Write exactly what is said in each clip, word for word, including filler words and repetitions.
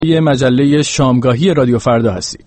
یه مجله شامگاهی رادیو فردا هستید.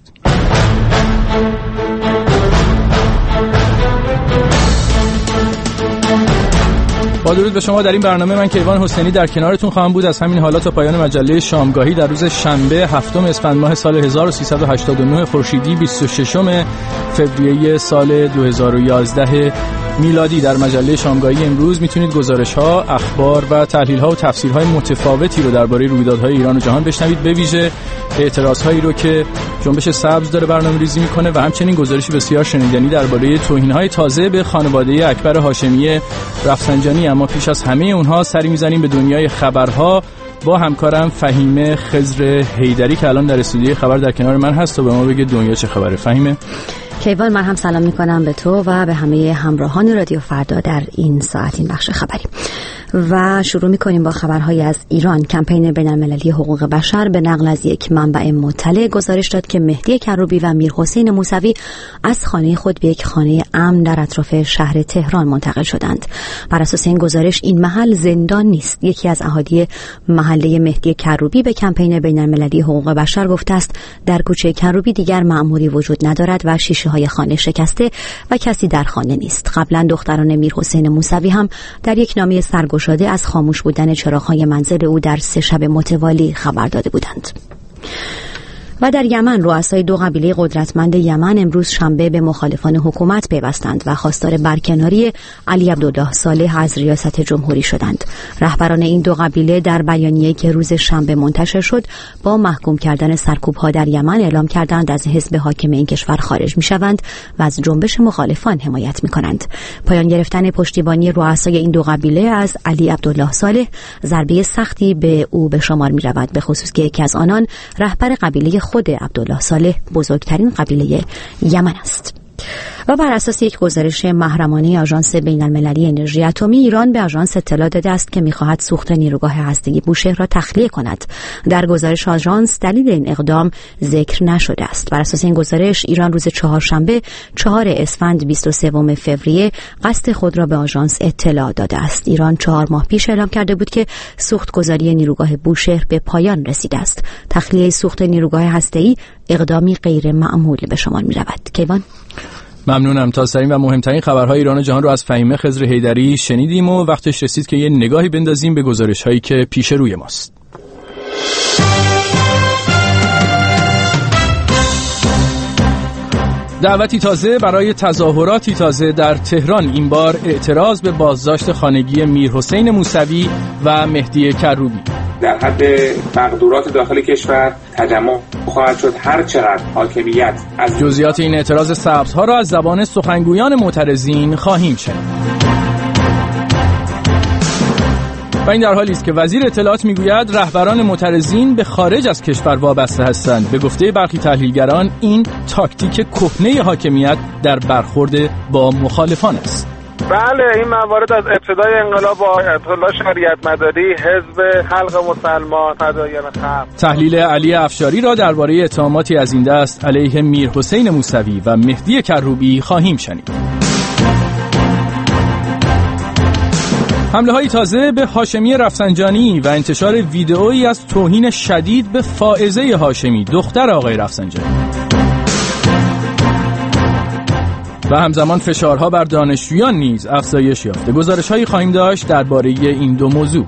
با درود به شما. در این برنامه من کیوان حسینی در کنارتون خواهم بود. از همین حالا تا پایان مجله شامگاهی در روز شنبه هفتم اسفند ماه سال هزار و سیصد و هشتاد و نه خورشیدی بیست و ششم فوریه سال دو هزار و یازده میلادی در مجله شامگاهی امروز میتونید گزارش‌ها، اخبار و تحلیل‌ها و تفسیرهای متفاوتی رو درباره رویدادهای ایران و جهان بشنوید، به ویژه اعتراض‌هایی رو که جنبش سبز داره برنامه‌ریزی میکنه و همچنین گزارشی بسیار شنیدنی درباره توهین‌های تازه به خانواده اکبر هاشمی رفسنجانی. اما پیش از همه اونها سری میزنیم به دنیای خبرها با همکارم فهیمه خضر حیدری که الان در استودیوی خبر در کنار من هست و به ما بگه دنیا چه خبره. فهیمه. کیوان، من هم سلام میکنم به تو و به همه همراهان رادیو فردا در این ساعت این بخش خبری و شروع میکنیم با خبرهای از ایران. کمپین بین‌المللی حقوق بشر به نقل از یک منبع مطلع گزارش داد که مهدی کروبی و میرحسین موسوی از خانه خود به یک خانه امن در اطراف شهر تهران منتقل شدند. بر اساس این گزارش این محل زندان نیست. یکی از اهالی محله مهدی کروبی به کمپین بین‌المللی حقوق بشر گفته است در کوچه کروبی دیگر مأموری وجود ندارد و شیشه های خانه شکسته و کسی در خانه نیست. قبلا دختران میرحسین موسوی هم در یک نامه سرگشاده شده از خاموش بودن چراغ‌های منزل او در سه شب متوالی خبر داده بودند. و در یمن رؤسای دو قبیله قدرتمند یمن امروز شنبه به مخالفان حکومت پیوستند و خواستار برکناری علی عبدالله صالح از ریاست جمهوری شدند. رهبران این دو قبیله در بیانیه‌ای که روز شنبه منتشر شد با محکوم کردن سرکوب‌ها در یمن اعلام کردند از حزب حاکم این کشور خارج می‌شوند و از جنبش مخالفان حمایت می‌کنند. پایان گرفتن پشتیبانی رؤسای این دو قبیله از علی عبدالله صالح ضربه سختی به او به شمار می‌رود، به خصوص که یکی از آنان رهبر قبیله خود عبدالله صالح بزرگترین قبیله یمن است. و بر اساس یک گزارش محرمانه آژانس بین‌المللی انرژی اتمی، ایران به آژانس اطلاع داده است که می‌خواهد سوخت نیروگاه هسته‌ای بوشهر را تخلیه کند. در گزارش آژانس دلیل این اقدام ذکر نشده است. بر اساس این گزارش ایران روز چهارشنبه چهار اسفند بیست و سوم فوریه قصد خود را به آژانس اطلاع داده است. ایران چهار ماه پیش اعلام کرده بود که سوخت گذاری نیروگاه بوشهر به پایان رسیده است. تخلیه سوخت نیروگاه هسته‌ای اقدامی غیر معمول به شمار می‌رود. کیوان، ممنونم. تا سرین و مهمترین خبرهای ایران و جهان رو از فهیمه خضر حیدری شنیدیم و وقتش رسید که یه نگاهی بندازیم به گزارش‌هایی که پیش روی ماست. دعوتی تازه برای تظاهراتی تازه در تهران، این بار اعتراض به بازداشت خانگی میرحسین موسوی و مهدی کروبی. در حد مقدورات داخل کشور تجمع خواهد شد هر چقدر حاکمیت از جزئیات این اعتراض سبزها را از زبان سخنگویان معترضین خواهیم شنید. و این در حالی است که وزیر اطلاعات میگوید رهبران معترضین به خارج از کشور وابسته هستند. به گفته برخی تحلیلگران این تاکتیک کهنه حاکمیت در برخورد با مخالفان است. بله، این موارد از ابتدای انقلاب با اطلاع شریعت مداری، حزب خلق مسلمان، فدایان خلق. تحلیل علی افشاری را درباره اتهاماتی از این دست علیه میرحسین موسوی و مهدی کروبی خواهیم شنید. حمله های تازه به هاشمی رفسنجانی و انتشار ویدئویی از توهین شدید به فائزه هاشمی، دختر آقای رفسنجانی. و همزمان فشارها بر دانشجویان نیز افزایش یافته. گزارش‌هایی خواهیم داشت درباره این دو موضوع.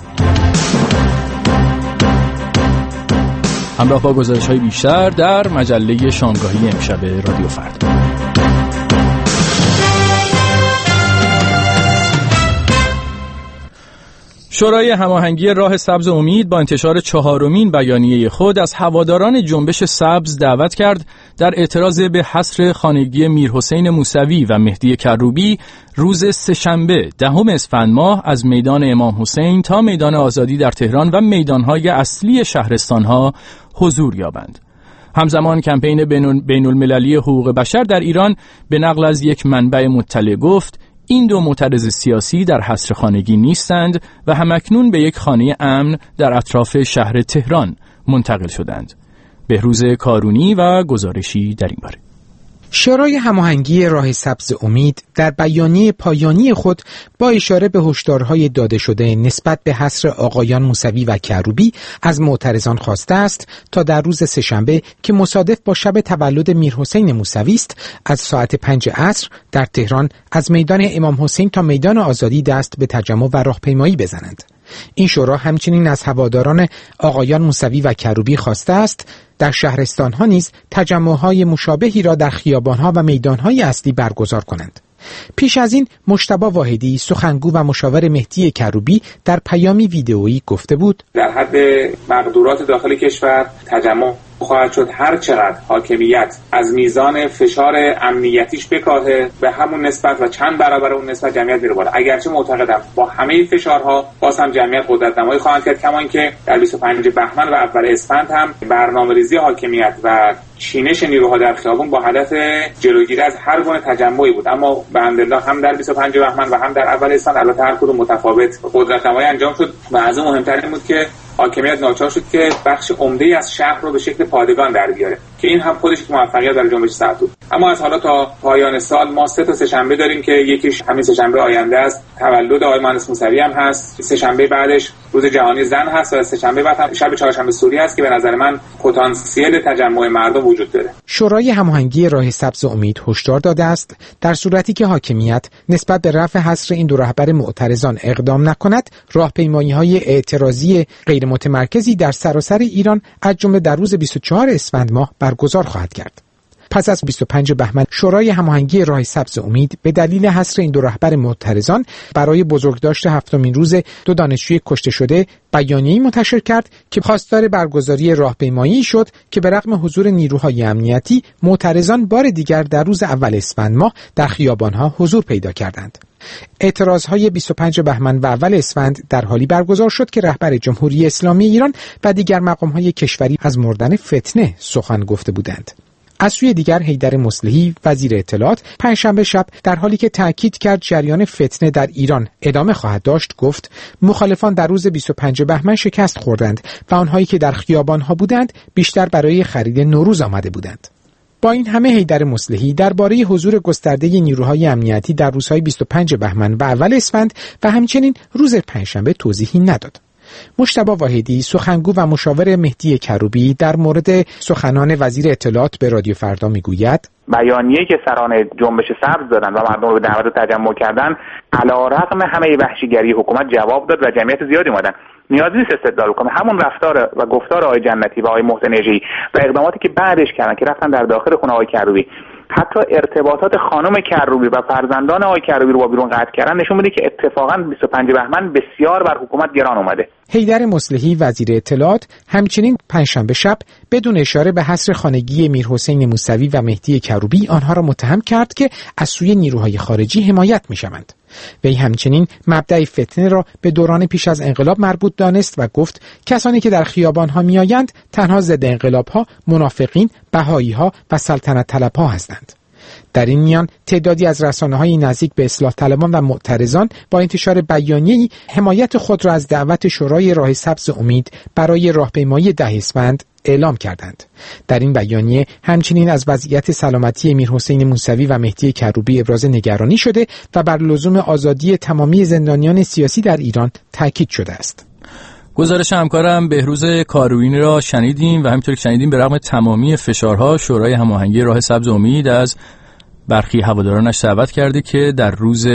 همراه با گزارش‌های بیشتر در مجله شامگاهی امشب رادیو فردا. شورای هماهنگی راه سبز امید با انتشار چهارمین بیانیه خود از هواداران جنبش سبز دعوت کرد در اعتراض به حصر خانگی میرحسین موسوی و مهدی کروبی روز سه‌شنبه دهم اسفند ماه از میدان امام حسین تا میدان آزادی در تهران و میدانهای اصلی شهرستانها حضور یابند. همزمان کمپین بین المللی حقوق بشر در ایران به نقل از یک منبع مطلع گفت این دو معترض سیاسی در حصر خانگی نیستند و همکنون به یک خانه امن در اطراف شهر تهران منتقل شدند. بهروز کارونی و گزارشی در این باره. شورای هماهنگی راه سبز امید در بیانیه پایانی خود با اشاره به هشدارهای داده شده نسبت به حصر آقایان موسوی و کروبی از معترضان خواسته است تا در روز سه‌شنبه که مصادف با شب تولد میرحسین موسوی است از ساعت پنج عصر در تهران از میدان امام حسین تا میدان آزادی دست به تجمع و راهپیمایی بزنند. این شورا همچنین از هواداران آقایان موسوی و کروبی خواسته است در شهرستان‌ها نیز تجمع‌های مشابهی را در خیابان‌ها و میدان‌های اصلی برگزار کنند. پیش از این مجتبی واحدی سخنگو و مشاور مهدی کروبی در پیامی ویدئویی گفته بود در حد مقدورات داخل کشور تجمع خواهد شد هر چقدر حاکمیت از میزان فشار امنیتیش بکاهه به همون نسبت و چند برابر اون نسبت جمعیت میره بالا. اگرچه معتقدم با همه فشارها باز هم جمعیت قدرت نمایی خواهند کرد، کما اینکه در بیست و پنجم بهمن و اول اسفند هم برنامه‌ریزی حاکمیت و چینش نیروها در خیابون با هدف جلوگیری از هر گونه تجمعی بود. اما به حمدالله هم در بیست و پنجم بهمن و هم در اول اسفند البته هر کدوم متفاوت قدرت نمایی انجام شد و از اون مهمتر این بود که حاکمیت ناچار شد که بخش عمده‌ای از شهر رو به شکل پادگان در بیاره که این هم خودش موفقیت برای جنبش سبز بود. اما از حالا تا پایان سال ما سه تا سه‌شنبه داریم که یکیش همین سه‌شنبه آینده است، تولد آقای مهندس موسوی هم هست، سه‌شنبه بعدش روز جهانی زن هست و سه‌شنبه بعد هم شب چهارشنبه سوری است که به نظر من پتانسیل تجمع مردم وجود داره. شورای هماهنگی راه سبز امید هشدار داده است در صورتی که حاکمیت نسبت به رفع حصر این دو رهبر معترضان اقدام نکند، راهپیمایی‌های اعتراضی غیر متمرکزی در سراسر ایران از جمله در روز بیست و چهارم اسفند ماه برگزار خواهد کرد. پس از بیست و پنجم بهمن شورای هماهنگی راه سبز امید به دلیل حصر این دو رهبر معترضان برای بزرگداشت هفتمین روز دو دانشجوی کشته شده بیانیه‌ای منتشر کرد که خواستار برگزاری راهپیمایی شد که به رغم حضور نیروهای امنیتی معترضان بار دیگر در روز اول اسفند ماه در خیابان‌ها حضور پیدا کردند. اعتراضهای بیست و پنجم بهمن و اول اسفند در حالی برگزار شد که رهبر جمهوری اسلامی ایران و دیگر مقام‌های کشوری از مردن فتنه سخن گفته بودند. از سوی دیگر حیدر مصلحی وزیر اطلاعات پنجشنبه شب در حالی که تاکید کرد جریان فتنه در ایران ادامه خواهد داشت گفت مخالفان در روز بیست و پنجم بهمن شکست خوردند و آنهایی که در خیابان‌ها بودند بیشتر برای خرید نوروز آمده بودند. با این همه حیدر مصلحی درباره حضور گسترده نیروهای امنیتی در روزهای بیست و پنجم بهمن و اول اسفند و همچنین روز پنجشنبه توضیحی نداد. مجتبی واحدی سخنگو و مشاور مهدی کروبی در مورد سخنان وزیر اطلاعات به رادیو فردا میگوید بیانیه‌ای که سران جنبش سبز دادن و مردم رو به دعوت تجمع کردن علیرغم همه وحشیگری حکومت جواب داد و جمعیت زیادی اومدن. نیازی نیست استدلال کنه، همون رفتار و گفتار آقای جنتی و آقای محسن نژی و اقداماتی که بعدش کردن که رفتن در داخل خونه آقای کروبی، حتی ارتباطات خانم کروبی و فرزندان آقای کروبی رو با بیرون قطع کردن، نشون میده که اتفاقا بیست و پنجم بهمن بسیار بر حکومت گران اومده. حیدر مصلحی وزیر اطلاعات همچنین پنجشنبه شب بدون اشاره به حصر خانگی میرحسین موسوی و مهدی کروبی آنها را متهم کرد که از سوی نیروهای خارجی حمایت میشوند. وی همچنین مبدأ فتنه را به دوران پیش از انقلاب مربوط دانست و گفت کسانی که در خیابان‌ها میآیند تنها ضد انقلاب‌ها، منافقین، بهایی‌ها و سلطنت طلب‌ها هستند. در این میان تعدادی از رسانه‌های نزدیک به اصلاح طلبان و معترضان با انتشار بیانیه‌ای حمایت خود را از دعوت شورای راه سبز امید برای راهپیمایی ده اسفند اعلام کردند. در این بیانیه همچنین از وضعیت سلامتی میرحسین موسوی و مهدی کروبی ابراز نگرانی شده و بر لزوم آزادی تمامی زندانیان سیاسی در ایران تاکید شده است. گزارش همکارم بهروز کاروینی را شنیدیم و همینطور که شنیدیم به رغم تمامی فشارها شورای هماهنگی راه سبز امید از برخی هوادارانش دعوت کرده که در روز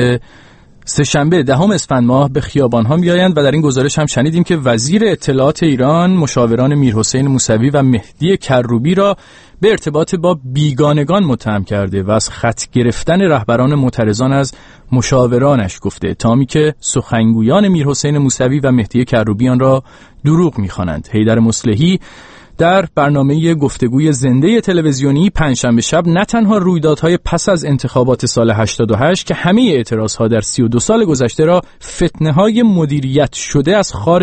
سه‌شنبه دهم اسفند ماه به خیابان‌ها میآیند و در این گزارش هم شنیدیم که وزیر اطلاعات ایران مشاوران میرحسین موسوی و مهدی کروبی را به ارتباط با بیگانگان متهم کرده و از خط گرفتن رهبران معترضان از مشاورانش گفته، اتهامی که سخنگویان میرحسین موسوی و مهدی کروبی آن را دروغ می‌خوانند. حیدر مصلحی در برنامه گفتگوی زنده تلویزیونی پنجشنبه شب نه تنها رویدادهای پس از انتخابات سال هشتاد و هشت که همه اعتراضها در سی و دو سال گذشته را فتنه‌های مدیریت شده از خارج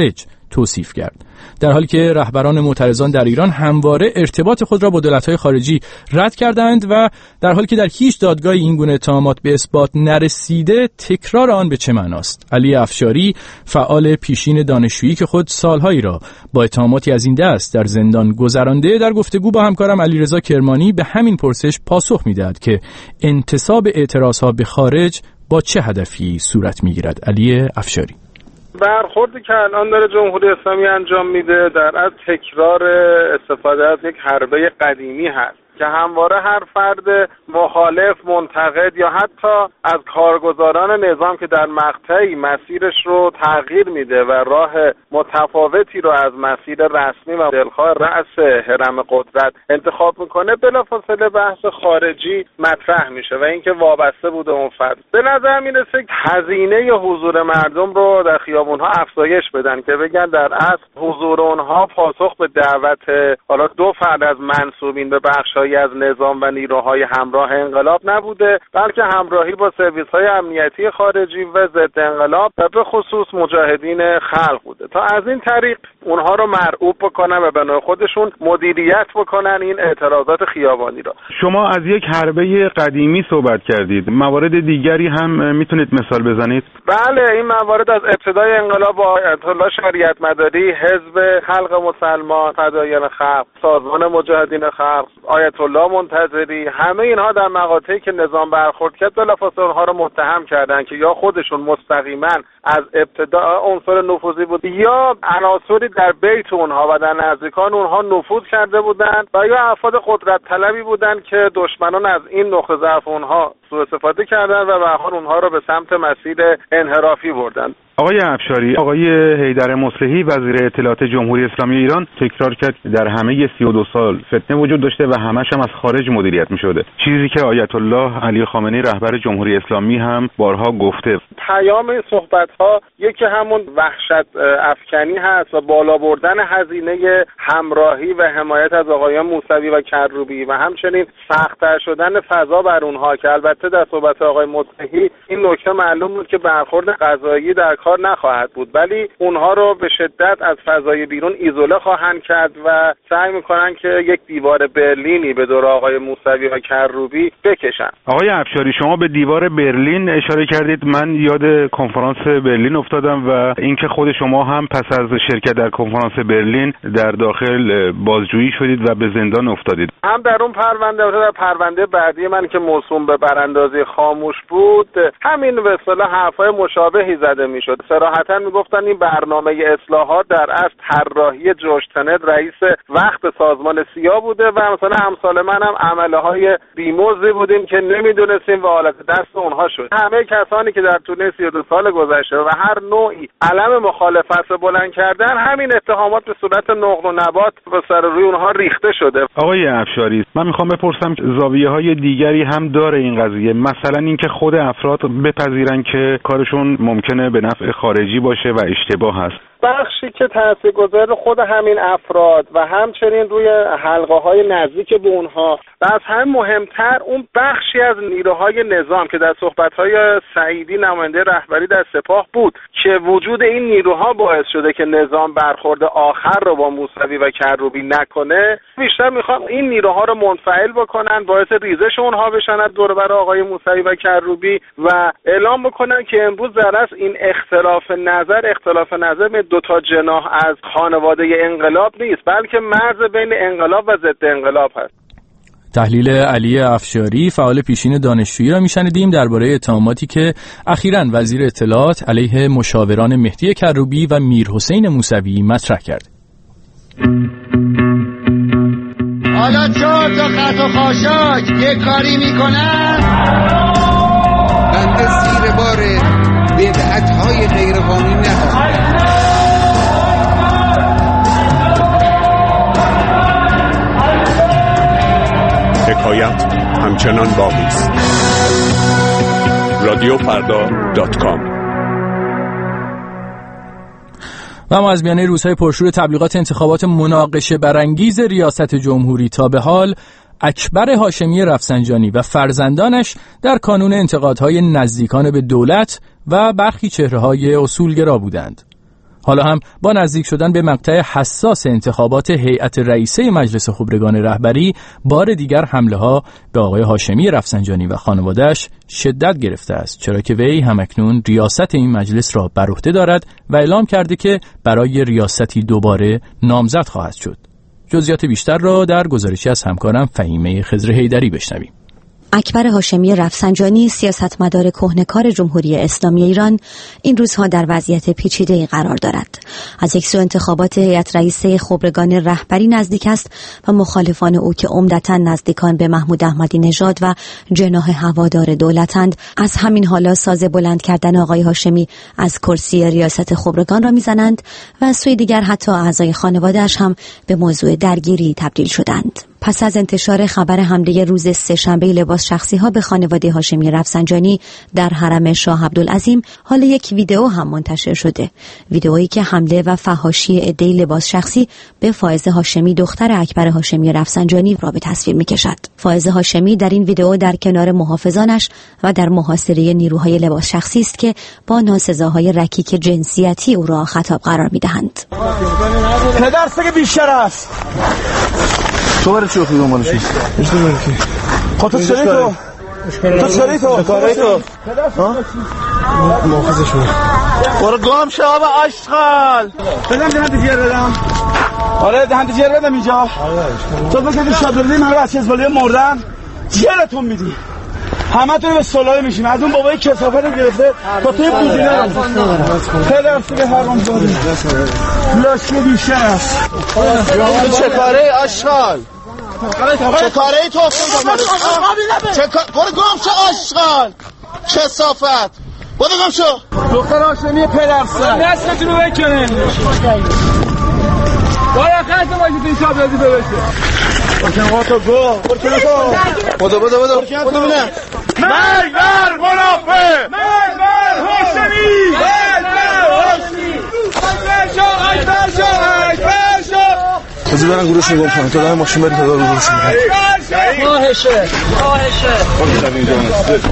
توصیف کرد. در حالی که رهبران معترضان در ایران همواره ارتباط خود را با دولت‌های خارجی رد کردند و در حالی که در هیچ دادگاهی این گونه اتهامات به اثبات نرسیده، تکرار آن به چه معناست؟ علی افشاری، فعال پیشین دانشجویی که خود سالهایی را با اتهاماتی از این دست در زندان گذرانده، در گفتگو با همکارم علیرضا کرمانی به همین پرسش پاسخ می‌دهد که انتصاب اعتراضها به خارج با چه هدفی صورت می‌گیرد. علی افشاری: برخوردی که الان داره جمهوری اسلامی انجام میده در از تکرار استفاده از یک حربه قدیمی هست که همواره هر فرد مخالف، منتقد یا حتی از کارگزاران نظام که در مقطعی مسیرش رو تغییر میده و راه متفاوتی رو از مسیر رسمی و دلخواه رأس هرم قدرت انتخاب میکنه، بلافاصله بحث خارجی مطرح میشه و اینکه وابسته بوده اون فرد. به نظر میرسه هزینه حضور مردم رو در خیابونها افزایش بدن که بگن در اصل حضور اونها پاسخ به دعوت حالا دو فرد از منسوبین به بخش‌های از نظام و نیروهای همراه انقلاب نبوده، بلکه همراهی با سرویس‌های امنیتی خارجی و ضد انقلاب و به خصوص مجاهدین خلق بوده تا از این طریق اونها رو مرعوب بکنن و به نوع خودشون مدیریت بکنن این اعتراضات خیابانی را. شما از یک حربه قدیمی صحبت کردید، موارد دیگری هم میتونید مثال بزنید؟ بله، این موارد از ابتدای انقلاب با آیت الله شریعت مداری، حزب خلق مسلمان، فدایان خلق، سازمان مجاهدین خلق، آیت الله منتظری، همه اینها در مقاطعی که نظام برخورد کرد بلافاصله اونها رو متهم کردن که یا خودشون مستقیما از ابتدا عنصر نفوذی بود یا عناصری در بیت اونها و در نزدیکان اونها نفوذ کرده بودند و یا افراد قدرت طلبی بودند که دشمنان از این نقطه ضعف اونها سوء استفاده کردن و به هر حال اونها رو به سمت مسیر انحرافی بردند. آقای افشاری، آقای حیدر مصلحی وزیر اطلاعات جمهوری اسلامی ایران تکرار کرد در همه سی و دو سال فتنه وجود داشته و همش هم از خارج مدیریت می شده، چیزی که آیت الله علی خامنه‌ای رهبر جمهوری اسلامی هم بارها گفته. پیام این صحبت‌ها یکی همون وحشت افکنی هست و بالا بردن هزینه همراهی و حمایت از آقایان موسوی و کروبی و همچنین سخت‌تر شدن فضا بر اونها که البته در صحبت آقای مصلحی این نکته معلوم بود که برخورد قضایی در کار نخواهد بود، ولی اونها رو به شدت از فضای بیرون ایزوله خواهند کرد و سعی میکنن که یک دیوار برلینی به دور آقای موسوی و کروبی بکشن. آقای افشاری، شما به دیوار برلین اشاره کردید، من یاد کنفرانس برلین افتادم و اینکه خود شما هم پس از شرکت در کنفرانس برلین در داخل بازجویی شدید و به زندان افتادید. هم در اون پرونده و در پرونده بعدی من که موسوم به براندازی خاموش بود، همین به اصطلاح حرفای مشابهی زده میشد. صراحتا میگفتن این برنامه اصلاحات در اصل طراحی جورج تنت رئیس وقت سازمان سیا بوده و مثلا امثال من هم عمله های بیموزی بودیم که نمیدونستیم و حالت دست اونها شد. همه کسانی که در طول سی و دو سال گذشته و هر نوعی علم مخالفت رو بلند کردن، همین اتهامات به صورت نقل و نبات به سر روی اونها ریخته شده. آقای افشاری، من میخوام بپرسم زاویه های دیگری هم داره این قضیه، مثلا اینکه خود افراد بپذیرن که کارشون ممکنه به نفع خارجی باشه و اشتباه هست. بخشی که تاثیرگذار خود همین افراد و همچنین روی حلقه‌های نزدیک به اونها و از هم مهمتر اون بخشی از نیروهای نظام که در صحبت‌های سعیدی نماینده رهبری در سپاه بود که وجود این نیروها باعث شده که نظام برخورد آخر رو با موسوی و کروبی نکنه، بیشتر میخوان این نیروها رو منفعل بکنن، باعث ریزش اونها بشن از دور و بر آقای موسوی و کروبی و اعلام بکنن که امروز در اصل این اختلاف نظر اختلاف نظر دو تا جناح از خانواده انقلاب نیست، بلکه مرز بین انقلاب و ضد انقلاب هست. تحلیل علی افشاری، فعال پیشین دانشجویی را میشنیدیم درباره اتهاماتی که اخیراً وزیر اطلاعات علیه مشاوران مهدی کروبی و میرحسین موسوی مطرح کرد. حالا چهار تا خط و خاشاک یه کاری میکنن، بنده زیر بار بدعت‌های غیرقانونی نخواهم. حکایت همچنان باقی است. رادیو فردا دات کام. و اما از میانه روزهای پرشور تبلیغات انتخابات مناقشه برانگیز ریاست جمهوری تا به حال اکبر هاشمی رفسنجانی و فرزندانش در کانون انتقادهای نزدیکان به دولت و برخی چهره‌های اصولگرا بودند. حالا هم با نزدیک شدن به مقطع حساس انتخابات هیئت رئیسه مجلس خبرگان رهبری، بار دیگر حمله ها به آقای هاشمی رفسنجانی و خانواده‌اش شدت گرفته است، چرا که وی همکنون ریاست این مجلس را بر عهده دارد و اعلام کرده که برای ریاستی دوباره نامزد خواهد شد. جزئیات بیشتر را در گزارشی از همکارم فهیمه خضر حیدری بشنویم. اکبر هاشمی رفسنجانی، سیاستمدار کهنه‌کار جمهوری اسلامی ایران، این روزها در وضعیت پیچیده‌ای قرار دارد. از یک سو انتخابات هیئت رئیسه خبرگان رهبری نزدیک است و مخالفان او که عمدتاً نزدیکان به محمود احمدی نژاد و جناح هوادار دولتند، از همین حالا ساز بلند کردن آقای هاشمی از کرسی ریاست خبرگان را میزنند و از سوی دیگر حتی اعضای خانواده‌اش هم به موضوع درگیری تبدیل شدند. پس از انتشار خبر حمله روز سه‌شنبه لباس شخصی ها به خانواده هاشمی رفسنجانی در حرم شاه عبدالعظیم، حالا یک ویدئو هم منتشر شده. ویدئویی که حمله و فحاشی عده‌ای لباس شخصی به فائزه هاشمی دختر اکبر هاشمی رفسنجانی را به تصویر می‌کشد. فائزه هاشمی در این ویدئو در کنار محافظانش و در محاصره نیروهای لباس شخصی است که با ناسزاهای رکیک جنسیتی او را خطاب قرار می‌دهند. پدرسگ بیشرف تو برای چی اخیدون مالشون؟ اشته برای کی؟ خب تو چلی تو؟ تو چلی تو؟ کاری تو؟ محافظش بود برو گام شو آبا اشغال بدم دهند جیر بدم آره دهند جیر بدم اینجا تو بکنی شادردی من رو از چیزبالی مردن جیرتون میدی همه تو به سلای میشیم از اون بابای کسافت رو گرفته تا توی بودینه رو پدر سگه حرام زاده لاشی بیشه است چه کاره اشغال چه کاره ای تو چه کاره برو گم شو اشغال کسافت برو گم شو دختر هاشمی پدرسن نسلتون رو بکنه باید خیلی باشید این شب رازی ببشه برکن آقا تو گو برکن تو بودو بودو بودو بودو بینه مرگ بر منافع مرگ بر هاشمی مرگ بر هاشمی اکبر شو اکبر شو اکبر شو بزی برن گروش نگم کنم تو دارم ماشین بری تا دار گروش نگم خواهشه خواهشه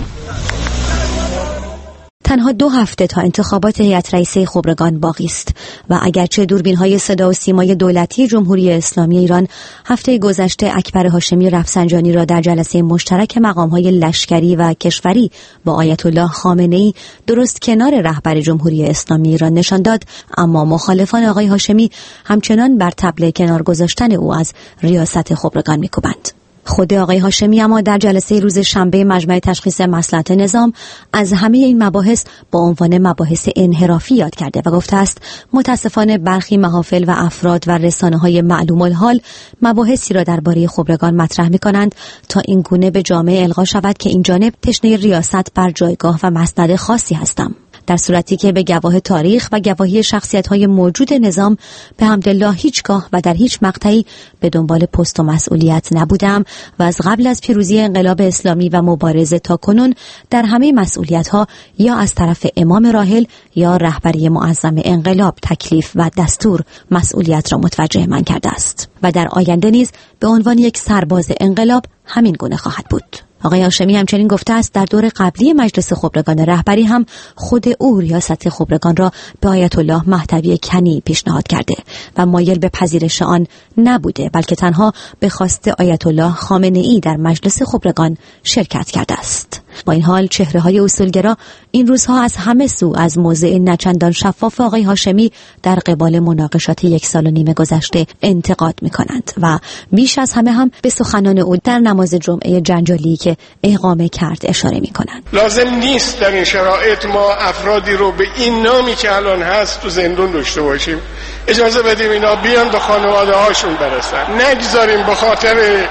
تنها دو هفته تا انتخابات هیئت رئیسه خبرگان باقی است و اگرچه دوربین‌های صدا و سیمای دولتی جمهوری اسلامی ایران هفته گذشته اکبر هاشمی رفسنجانی را در جلسه مشترک مقام‌های لشکری و کشوری با آیت الله خامنه‌ای درست کنار رهبر جمهوری اسلامی ایران نشان داد، اما مخالفان آقای هاشمی همچنان بر طبل کنار گذاشتن او از ریاست خبرگان می‌کوبند. خود آقای هاشمی اما در جلسه روز شنبه مجمع تشخیص مصلحت نظام از همه این مباحث با عنوان مباحث انحرافی یاد کرده و گفته است متاسفانه برخی محافل و افراد و رسانه‌های معلوم الحال مباحثی را درباره خبرگان مطرح می‌کنند تا این گونه به جامعه القا شود که این جانب تشنه ریاست بر جایگاه و مسند خاصی هستم، در صورتی که به گواه تاریخ و گواهی شخصیت‌های موجود نظام به حمدالله هیچگاه و در هیچ مقطعی به دنبال پست و مسئولیت نبودم و از قبل از پیروزی انقلاب اسلامی و مبارزه تا کنون در همه مسئولیت‌ها یا از طرف امام راحل یا رهبری معظم انقلاب تکلیف و دستور مسئولیت را متوجه من کرده است و در آینده نیز به عنوان یک سرباز انقلاب همین گونه خواهد بود. آقای هاشمی همچنین گفته است در دور قبلی مجلس خبرگان رهبری هم خود او ریاست خبرگان را به آیت الله مهدوی کنی پیشنهاد کرده و مایل به پذیرش آن نبوده، بلکه تنها به خواست آیت الله خامنه‌ای در مجلس خبرگان شرکت کرده است. با این حال چهره‌های اصولگرا این روزها از همه سو از موضع نچندان شفاف آقای هاشمی در قبال مناقشات یک سال و نیم گذشته انتقاد می‌کنند و بیش از همه هم به سخنان او در نماز جمعه جنجالی که اقامه کرد اشاره می‌کنند. لازم نیست در این شرایط ما افرادی رو به این نامی که الان هست تو زندون داشته باشیم. اجازه بدیم اینا بیان به خانواده هاشون برسن. نگذاریم به خاطر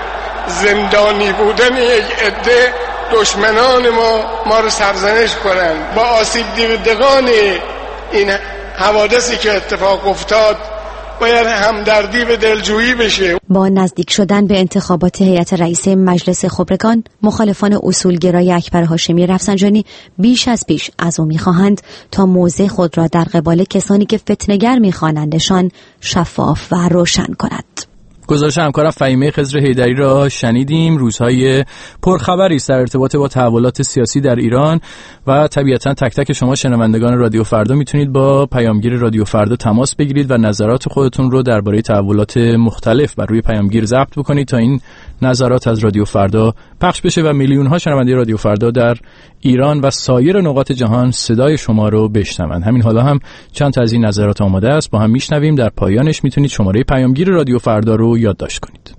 زندانی بودن یک عده دشمنان ما ما رو سرزنش کنن. با آسیب دیدگان این حوادثی که اتفاق افتاد باید همدردی به دلجویی بشه. با نزدیک شدن به انتخابات هیئت رئیسه مجلس خبرگان، مخالفان اصولگرای اکبر هاشمی رفسنجانی بیش از پیش از او می‌خواهند تا موضع خود را در قبال کسانی که فتنه‌گر می‌خوانندشان شفاف و روشن کند. گزارش همکارم فهیمه خضر حیدری را شنیدیم. روزهای پرخبری در ارتباط با تحولات سیاسی در ایران و طبیعتاً تک تک شما شنوندگان رادیو فردا میتونید با پیامگیر رادیو فردا تماس بگیرید و نظرات خودتون رو درباره تحولات مختلف بر روی پیامگیر ضبط بکنید تا این نظرات از رادیو فردا پخش بشه و میلیون ها شنونده رادیو فردا در ایران و سایر نقاط جهان صدای شما رو بشنوند. همین حالا هم چند تا از این نظرات آماده است، با هم میشنویم. در پایانش میتونید شماره پیامگیر رادیو فردا رو یادداشت کنید.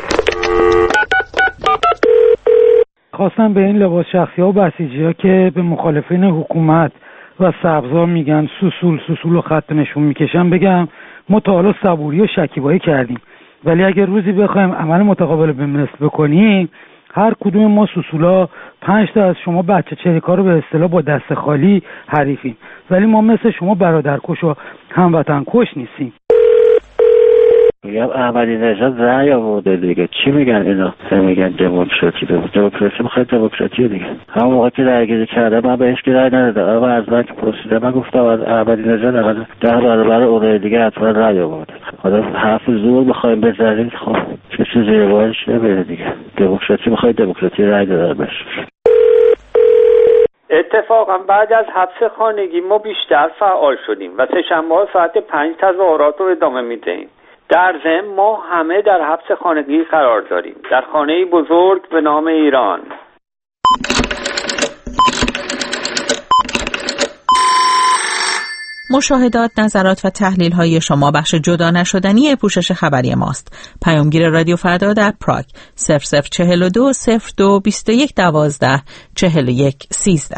خواستم به این لباس شخصی ها و بسیجی ها که به مخالفین حکومت و سبزا میگن سوسول سوسول و خط نشون میکشن بگم ما تا حالا صبوری و شکیبایی کردیم، ولی اگر روزی بخوایم عمل متقابل به مثل بکنیم، هر کدوم ما سوسولا پنج تا از شما بچه چریکا رو به اصطلاح با دست خالی حریفیم، ولی ما مثل شما برادرکش و هموطن کش نیستیم. میگم احمدی نژاد رأی آورده دیگه، چی میگن اینا؟ میگن دموکراسی، دموکراسی میخواد دموکراسی دیگه. همون موقع که درگیری کرده من بهش که رأی ندادم، اما از من که پرسیده من گفتم از احمدی نژاد اقلا ده برابر اونای دیگه حتما رأی آورده. حالا حرف زور بخوایم بزنید خب کسی زیر بارش نمیره دیگه. دموکراسی میخواد دموکراسی رأی دادن بشه. اتفاقا بعد از حبس خانگی ما بیشتر فعال شدیم و سه شنبه ساعت پنج تظاهرات رو ادامه میدهیم. در ضمن ما همه در حبس خانگی قرار داریم، در خانه‌ای بزرگ به نام ایران. مشاهدات، نظرات و تحلیل‌های شما بخش جدا نشدنی پوشش خبری ماست. پیامگیر رادیو فردا در پراگ صفر صفر چهل و دو صفر دو بیست و یک دوازده چهل و یک سیزده.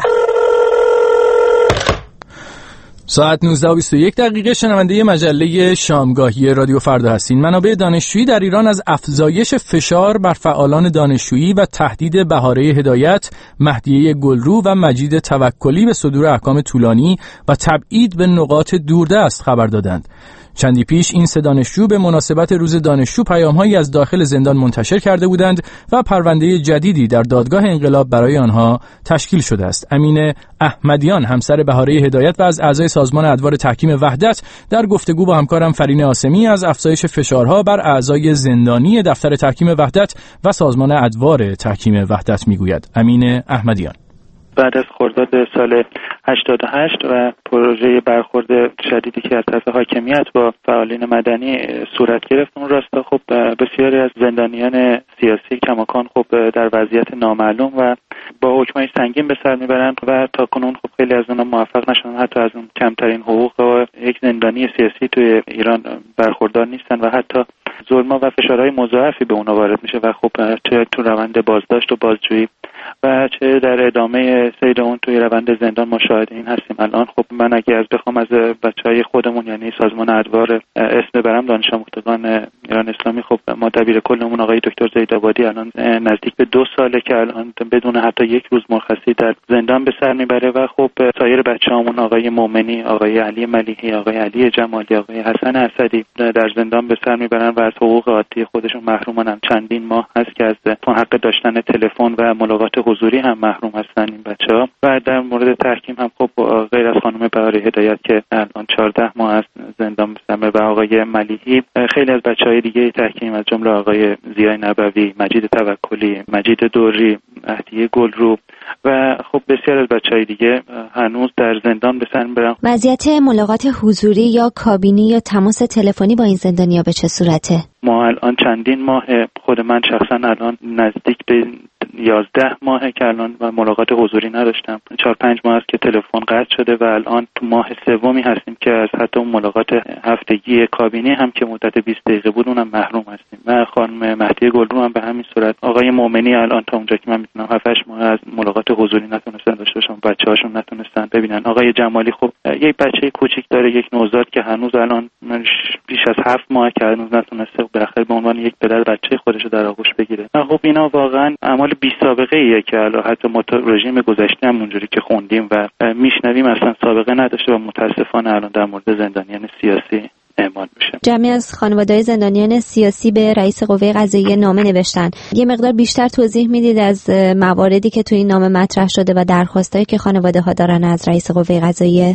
ساعت نوزده و بیست و یک دقیقه. شنونده مجله شامگاهی رادیو فردا هستین. منابع دانشجویی در ایران از افزایش فشار بر فعالان دانشجویی و تهدید بهاره هدایت، مهدیه گلرو و مجید توکلی به صدور احکام طولانی و تبعید به نقاط دوردست خبر دادند. چندی پیش این سه دانشجو به مناسبت روز دانشجو پیام‌هایی از داخل زندان منتشر کرده بودند و پرونده جدیدی در دادگاه انقلاب برای آنها تشکیل شده است. امین احمدیان، همسر بهاره هدایت و از اعضای سازمان ادوار تحکیم وحدت، در گفتگو با همکارم فرین آسمی از افزایش فشارها بر اعضای زندانی دفتر تحکیم وحدت و سازمان ادوار تحکیم وحدت میگوید. امین احمدیان: بعد از خرداد سال هشتاد و هشت و پروژه برخورد شدیدی که از طرف حاکمیت با فعالین مدنی صورت گرفت، اون راستا خب بسیاری از زندانیان سیاسی کماکان خب در وضعیت نامعلوم و با حکمای سنگین به سر میبرند و تا کنون خب خیلی از اونها موفق نشدن حتی از اون کمترین حقوق و یک زندانی سیاسی توی ایران برخوردار نیستن و حتی ظلم و فشارهای مضاعفی به اونها وارد میشه و خب چه تو روند بازداشت و بازجویی و چه در ادامه سیر اون توی روند زندان مشاهده این هستیم. الان خب من اگه از بخوام از بچهای خودمون یعنی سازمان ادوار اسم ببرم، دانش آموختگان ایران اسلامی، خب ما دبیر کلمون آقای دکتر زیدآبادی الان نزدیک به دو ساله که الان بدون حتی یک روز مرخصی در زندان به سر میبره و خب سایر بچه‌هامون آقای مومنی، آقای علی ملیحی، آقای علی جمالی، آقای حسن اسدی در زندان به سر میبرن و از حقوق عادی خودشون محرومن. چندین ماه هست که از حق داشتن تلفن و ملاقات حضوری هم محروم هستن این بچه‌ها. و در مورد تحکیم هم خب غیر از خانم بهاره هدایت که الان چهارده ماه از زندان بسته و آقای ملیحی، خیلی از بچه‌های دیگه تحکیم از جمله آقای ضیای نبوی، مجید توکلی، مجید دوری، مهدیه گلرو و خب بسیار از بچه‌های دیگه هنوز در زندان به سر میبرن. وضعیت ملاقات حضوری یا کابینی یا تماس تلفنی با این زندانیا به چه صورته؟ ما الان چندین ماه، خود من شخصا الان نزدیک به یازده ماهه که الان ملاقات حضوری نداشتم. چهار پنج ماه است که تلفن قطع شده و الان تو ماه سومی هستیم که از حتی اون ملاقات هفتگی کابینی هم که مدت بیست دقیقه بود اونم محروم هستیم. و خانم مهدیه گلرو هم به همین صورت. آقای مومنی الان تا اونجا که من میتونم هفت هشت ماه از ملاقات حضوری نتونستن داشته باشن، بچه‌هاشون نتونستن ببینن. آقای جمالی خب یک بچه کوچیک داره، یک نوزاد که هنوز الان بیش از هفت ماه که هنوز نتونسته بالاخره به عنوان یک پدر بچه خودش رو در آغوش بگیره. خب اینا واقعا اعمال بی سابقه ایه که الان حتی ما رژیم گذشته هم اونجوری که خوندیم و میشنویم اصلا سابقه نداشته و متاسفانه الان در مورد زندانیان سیاسی اعمال میشه. جمعی از خانواده‌های زندانیان سیاسی به رئیس قوه قضاییه نامه نوشتن. یه مقدار بیشتر توضیح میدید از مواردی که تو این نامه مطرح شده و درخواستایی که خانواده‌ها دارن از رئیس قوه قضاییه؟ خب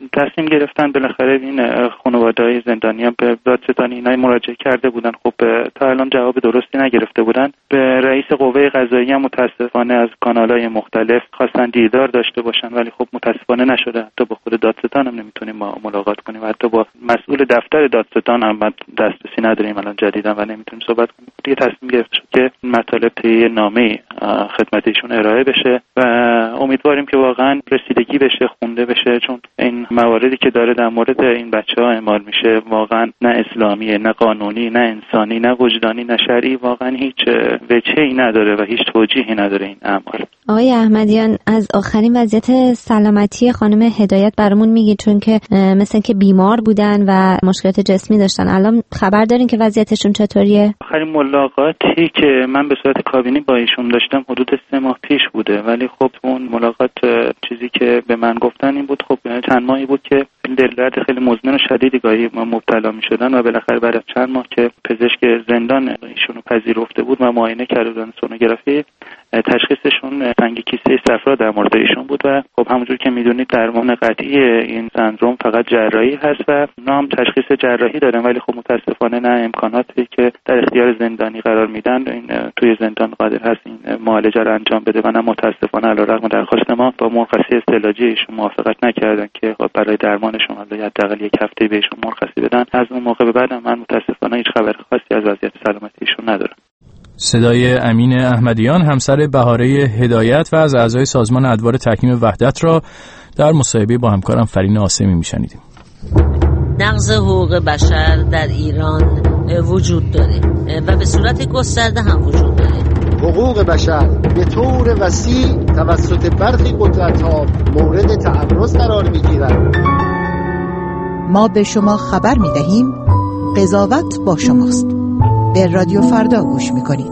تصمیم گرفتن. بالاخره این خانواده‌های زندانیان به دادستان اینا مراجعه کرده بودن، خب تا الان جواب درستی نگرفته بودن. به رئیس قوه قضاییه هم متاسفانه از کانال‌های مختلف خواستن دیدار داشته باشن، ولی خب متاسفانه نشده. حتی با خود دادستان هم نمیتونیم ما ملاقات کنیم، حتی با مسئول دفتر دادستان هم دسترسی نداریم الان جدیدا و نمیتونیم صحبت کنیم. دیگه تصمیم گرفته شد که مطالب طی نامه خدمت ایشون ارائه بشه و امیدواریم که واقعا رسیدگی بشه، خونده بشه، چون این مواردی که داره در مورد این بچه‌ها اعمال میشه واقعا نه اسلامیه، نه قانونی، نه انسانی، نه وجدانی، نه شرعی، واقعا هیچ وجهی نداره و هیچ توجیهی نداره این اعمال. آقای احمدیان، از آخرین وضعیت سلامتی خانم هدایت برامون میگید، چون که مثلا که بیمار بودن و مشکلات جسمی داشتن. الان خبر دارین که وضعیتشون چطوریه؟ آخرین ملاقاتی که من به صورت کابینی با ایشون داشتم حدود سه ماه پیش بوده، ولی خب اون ملاقات چیزی که به من گفتن این بود، خب چند ماهی بود که دلدرد خیلی مزمن و شدیدی گاهی مبتلا می‌شدن و بالاخره بعد از چند ماه که پزشک زندان ایشونو پذیرفته بود و معاینه کردن سونوگرافی، تشخیصشون تنگ کیسه صفرا در مورد ایشون بود و خب همونجور که میدونید درمان قطعی این سندروم فقط جراحی هست و اونا هم تشخیص جراحی دارن، ولی خب متاسفانه نه امکاناتی که در اختیار زندانی قرار میدن این توی زندان قادر هست این معالجه رو انجام بده و نه متاسفانه علیرغم درخواست ما با مرخصی استعلاجی ایشون موافقت نکردن که برای درمانشون حالا حداقل یک هفته بهشون مرخصی بدن. از اون موقع به بعد من متاسفانه هیچ خبر خاصی از وضعیت سلامتی ایشون ندارم. صدای امین احمدیان همسر بهاره هدایت و از اعضای سازمان ادوار تحکیم وحدت را در مصاحبه با همکارم فرین آسمی میشنیدیم. نقض حقوق بشر در ایران وجود داره و به صورت گسترده هم وجود داره. حقوق بشر به طور وسیع توسط برخی قدرت‌ها مورد تعرض قرار می‌گیرد. ما به شما خبر می‌دهیم قضاوت با شماست. به رادیو فردا گوش می‌کنید.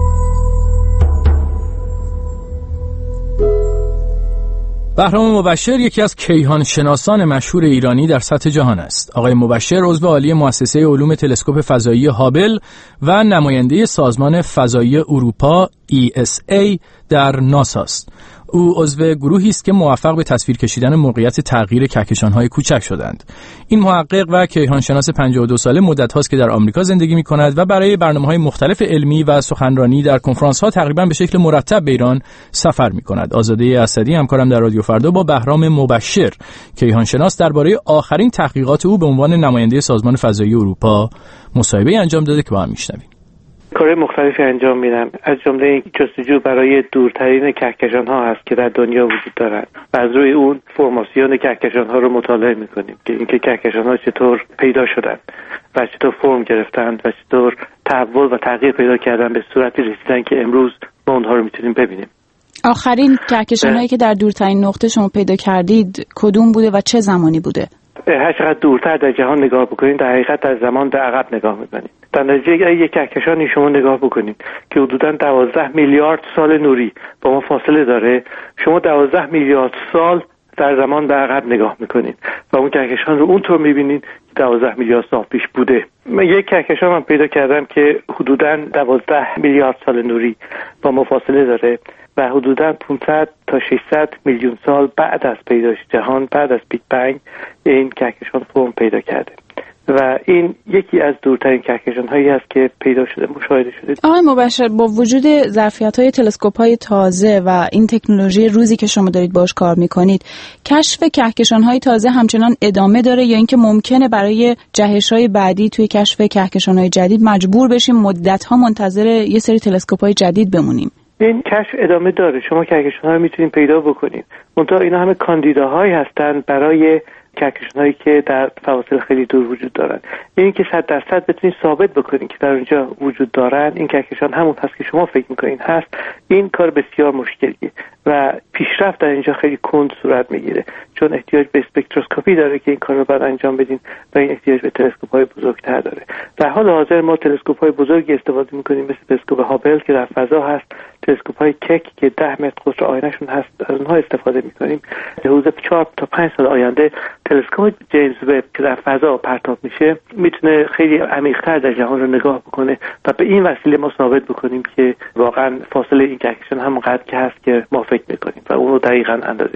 بهرام مبشر یکی از کیهان شناسان مشهور ایرانی در سطح جهان است. آقای مبشر عضو عالی مؤسسه علوم تلسکوپ فضایی هابل و نماینده سازمان فضایی اروپا ای اس ای در ناسا است. او عضو گروهی است که موفق به تصویر کشیدن موقعیت تغییر کهکشان‌های کوچک شدند. این محقق و کیهانشناس پنجاه و دو ساله مدت هاست که در آمریکا زندگی می‌کند و برای برنامه‌های مختلف علمی و سخنرانی در کنفرانس‌ها تقریباً به شکل مرتب به ایران سفر می‌کند. آزاده اسدی همکارم در رادیو فردا با بهرام مبشر کیهانشناس درباره آخرین تحقیقات او به عنوان نماینده سازمان فضایی اروپا مصاحبه انجام داده که با هم می‌شنویم. کارهای مختلفی انجام میدن، از جمله جستجو برای دورترین کهکشان ها هست که در دنیا وجود دارند و از روی اون فرماسیون کهکشان ها رو مطالعه میکنیم که اینکه کهکشان ها چطور پیدا شدن و چطور فرم گرفتند و چطور تحول و تغییر پیدا کردن به صورتی رسیدن که امروز ما اونها رو میتونیم ببینیم. آخرین کهکشان هایی که در دورترین نقطه شما پیدا کردید کدوم بوده و چه زمانی بوده؟ هر چقدر دورتر در جهان نگاه بکنید در حقیقت در زمان به عقب نگاه میکنید. در نتیجه یک کهکشانی شما نگاه بکنید که حدوداً دوازده میلیارد سال نوری با ما فاصله داره، شما دوازده میلیارد سال در زمان به عقب نگاه میکنید و اون کهکشان رو اونطور میبینید که دوازده میلیارد سال پیش بوده. من یک کهکشان من پیدا کردم که حدوداً دوازده میلیارد سال نوری با ما فاصله داره و حدوداً پانصد تا ششصد میلیون سال بعد از پیدایش جهان، بعد از بیگ بنگ، این کهکشان فرم پیدا کرده و این یکی از دورترین کهکشان هایی است که پیدا شده، مشاهده شده. آقای مبشر، با وجود ظرفیت های تلسکوپ های تازه و این تکنولوژی روزی که شما دارید باش کار میکنید، کشف کهکشان های تازه همچنان ادامه داره یا اینکه ممکنه برای جهش های بعدی توی کشف کهکشان های جدید مجبور بشیم مدت ها منتظر یه سری تلسکوپ های جدید بمونیم؟ این کشف ادامه داره، شما کهکشان ها رو میتونید پیدا بکنید. منتها اینا همه کاندیداهایی هستن برای کهکشان‌هایی که در فواصل خیلی دور وجود دارن. این که صد درصد بتونید ثابت بکنید که در اونجا وجود دارن، این کهکشان همون هست که شما فکر میکنید هست، این کار بسیار مشکلیه و پیشرفت در اینجا خیلی کند صورت میگیره، چون احتیاج به اسپکتروسکوپی داره که این کار رو بعد انجام بدین و این احتیاج به تلسکوپ‌های بزرگتر داره. در حال حاضر ما تلسکوپ‌های بزرگی استفاده میکنیم مثل تلسکوپ هابل که در فضا هست، تلسکوپ‌های کک که ده متر قطر آینه‌شون هست، از اونها استفاده میکنیم. حدود چهار تا پنج سال آینده تلسکوپ جیمز وب که در فضا پرتاب میشه میتونه خیلی عمیق‌تر در جهان رو نگاه بکنه و به این وسیله ما ثابت بکنیم که واقعا فاصله این کهکشان همونقدر که هست که ما فکر میکنیم و اون رو دقیقاً اندازه بگیریم.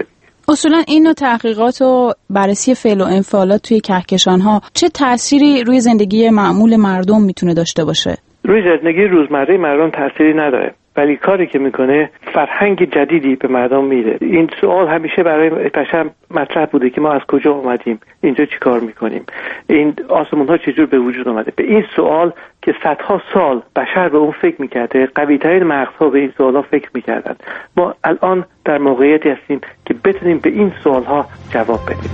اصولا این نوع تحقیقات و بررسی فعل و انفعالات توی کهکشان‌ها چه تأثیری روی زندگی معمول مردم میتونه داشته باشه؟ روی زندگی روزمره مردم تأثیری نداره، ولی کاری که میکنه فرهنگ جدیدی به مردم میده. این سوال همیشه برای بشر مطرح بوده که ما از کجا اومدیم، اینجا چی کار میکنیم، این آسمون ها چجور به وجود اومده. به این سوال که صدها سال بشر به اون فکر میکرده، قوی ترین مغزها به این سوال ها فکر میکردن. ما الان در موقعیتی هستیم که بتونیم به این سوال ها جواب بدیم.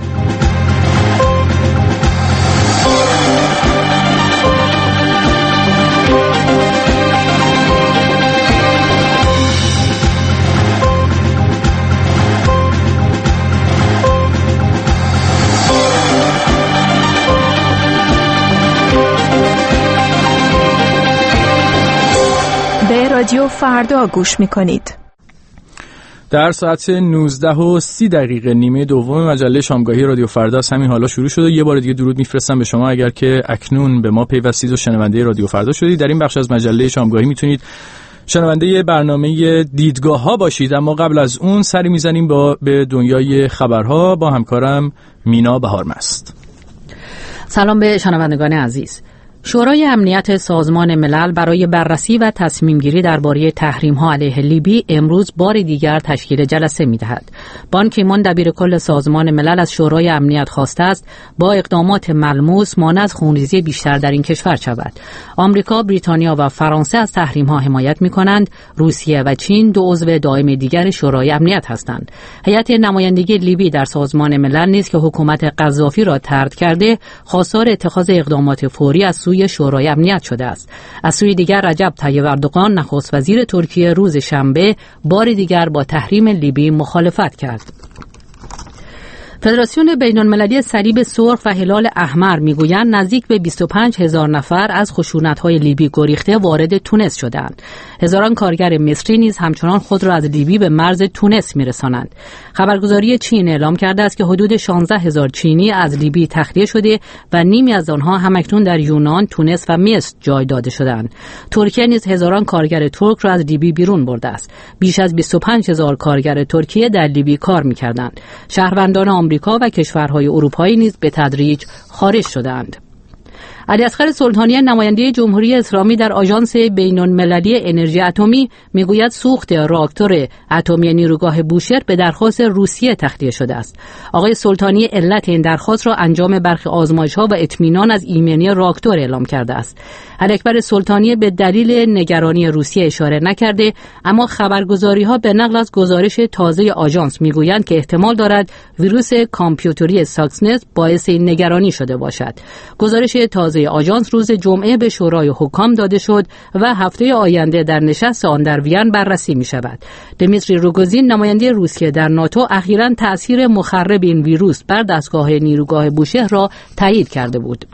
به رادیو فردا گوش میکنید. در ساعت نوزده و سی دقیقه نیمه دوم مجله شامگاهی رادیو فردا از همین حالا شروع شده. یه بار دیگه درود میفرستم به شما اگر که اکنون به ما پیوستید و شنونده رادیو فردا شدید. در این بخش از مجله شامگاهی میتونید شنونده برنامه دیدگاه ها باشید، اما قبل از اون سری میزنیم با به دنیای خبرها با همکارم مینا بهارمست. سلام به شنوندگان عزیز. شورای امنیت سازمان ملل برای بررسی و تصمیم‌گیری درباره تحریم‌ها علیه لیبی امروز بار دیگر تشکیل جلسه می‌دهد. بان کی مون دبیرکل سازمان ملل از شورای امنیت خواسته است با اقدامات ملموس مانع از خونریزی بیشتر در این کشور شود. آمریکا، بریتانیا و فرانسه از تحریم‌ها حمایت می‌کنند. روسیه و چین دو عضو دائم دیگر شورای امنیت هستند. هیئت نمایندگی لیبی در سازمان ملل نیز که حکومت قذافی را طرد کرده، خواستار اتخاذ اقدامات فوری از سوی شورای امنیت شده است. از سوی دیگر رجب طیب اردوغان نخست وزیر ترکیه روز شنبه بار دیگر با تحریم لیبی مخالفت کرد. فدراسیون بین‌المللی صلیب سرخ و هلال احمر میگویند نزدیک به بیست و پنج هزار نفر از خشونت‌های لیبی گریخته وارد تونس شدند. هزاران کارگر مصری نیز همچنان خود را از لیبی به مرز تونس میرسانند. خبرگزاری چین اعلام کرده است که حدود شانزده هزار چینی از لیبی تخلیه شده و نیمی از آنها همکنون در یونان، تونس و مصر جای داده شدند. ترکیه نیز هزاران کارگر ترک را از لیبی بیرون برده است. بیش از بیست و پنج هزار کارگر ترکیه در لیبی کار می‌کردند. شهروندان آمریکا و کشورهای اروپایی نیز به تدریج خارج شدند. علیاصغر سلطانی نماینده جمهوری اسلامی در آژانس بین‌المللی انرژی اتمی میگوید سوخت راکتور اتمی نیروگاه بوشهر به درخواست روسیه تخلیه شده است. آقای سلطانی علت این درخواست را انجام برخی آزمایش‌ها و اطمینان از ایمنی راکتور اعلام کرده است. علیاکبر سلطانی به دلیل نگرانی روسیه اشاره نکرده، اما خبرگزاری‌ها به نقل از گزارش تازه آژانس میگویند که احتمال دارد ویروس کامپیوتری ساکسنت باعث این نگرانی شده باشد. گزارش تازه آژانس روز جمعه به شورای حکام داده شد و هفته آینده در نشست آن در وین بررسی می شود. دمیتری روگوزین نماینده روسیه در ناتو اخیراً تأثیر مخرب این ویروس بر دستگاه نیروگاه بوشهر را تایید کرده بود.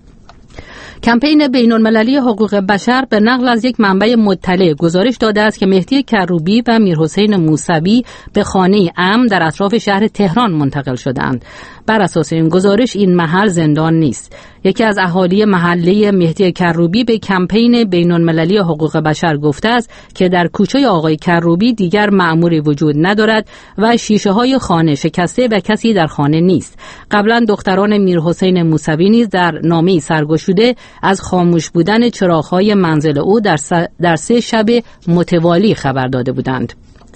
کمپین بین‌المللی حقوق بشر به نقل از یک منبع مطلع گزارش داده است که مهدی کروبی و میرحسین موسوی به خانه امن در اطراف شهر تهران منتقل شدند. بر اساس این گزارش این محل زندان نیست. یکی از اهالی محله مهدی کروبی به کمپین بین‌المللی حقوق بشر گفته است که در کوچه آقای کروبی دیگر مأموری وجود ندارد و شیشه‌های خانه شکسته و کسی در خانه نیست. قبلا دختران میرحسین موسوی نیز در نامه‌ای سرگشوده از خاموش بودن چراغ‌های منزل او در, س... در سه شب متوالی خبر داده بودند.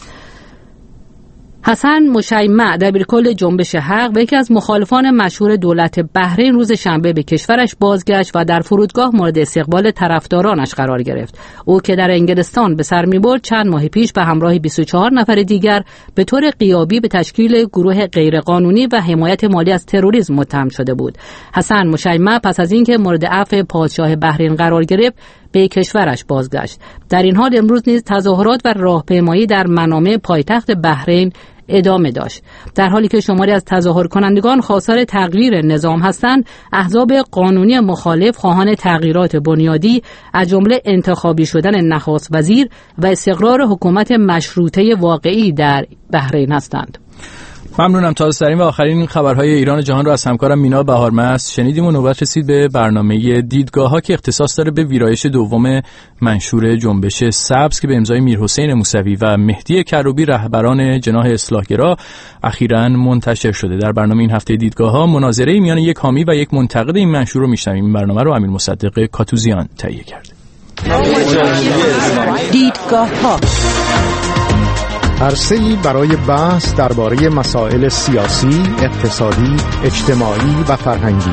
حسن مشیمع دبیرکل جنبش حق و یکی از مخالفان مشهور دولت بحرین روز شنبه به کشورش بازگشت و در فرودگاه مورد استقبال طرفدارانش قرار گرفت. او که در انگلستان به سر می‌برد چند ماه پیش به همراه بیست و چهار نفر دیگر به طور غیابی به تشکیل گروه غیرقانونی و حمایت مالی از تروریسم متهم شده بود. حسن مشیمع پس از اینکه مورد عفو پادشاه بحرین قرار گرفت به کشورش بازگشت. در این حال امروز نیز تظاهرات و راهپیمایی در منامه پایتخت بحرین ادامه داشت. در حالی که شماری از تظاهر کنندگان خواستار تغییر نظام هستند، احزاب قانونی مخالف خواهان تغییرات بنیادی از جمله انتخابی شدن نخست وزیر و استقرار حکومت مشروطه واقعی در بحرین هستند. ممنونم. تازه‌ترین و آخرین خبرهای ایران و جهان رو از همکارم مینا بهارمست شنیدیم و نوبت رسید به برنامه دیدگاه‌ها که اختصاص داره به ویرایش دوم منشور جنبش سبز که به امضای میرحسین موسوی و مهدی کروبی رهبران جناح اصلاحگرا اخیراً منتشر شده. در برنامه این هفته دیدگاه‌ها مناظره میان یک حامی و یک منتقد این منشور رو میشنویم. این برنامه رو امیر مصدق کاتوزیان تهیه کرده. دیدگاه‌ها عرصه‌ای برای بحث درباره مسائل سیاسی، اقتصادی، اجتماعی و فرهنگی.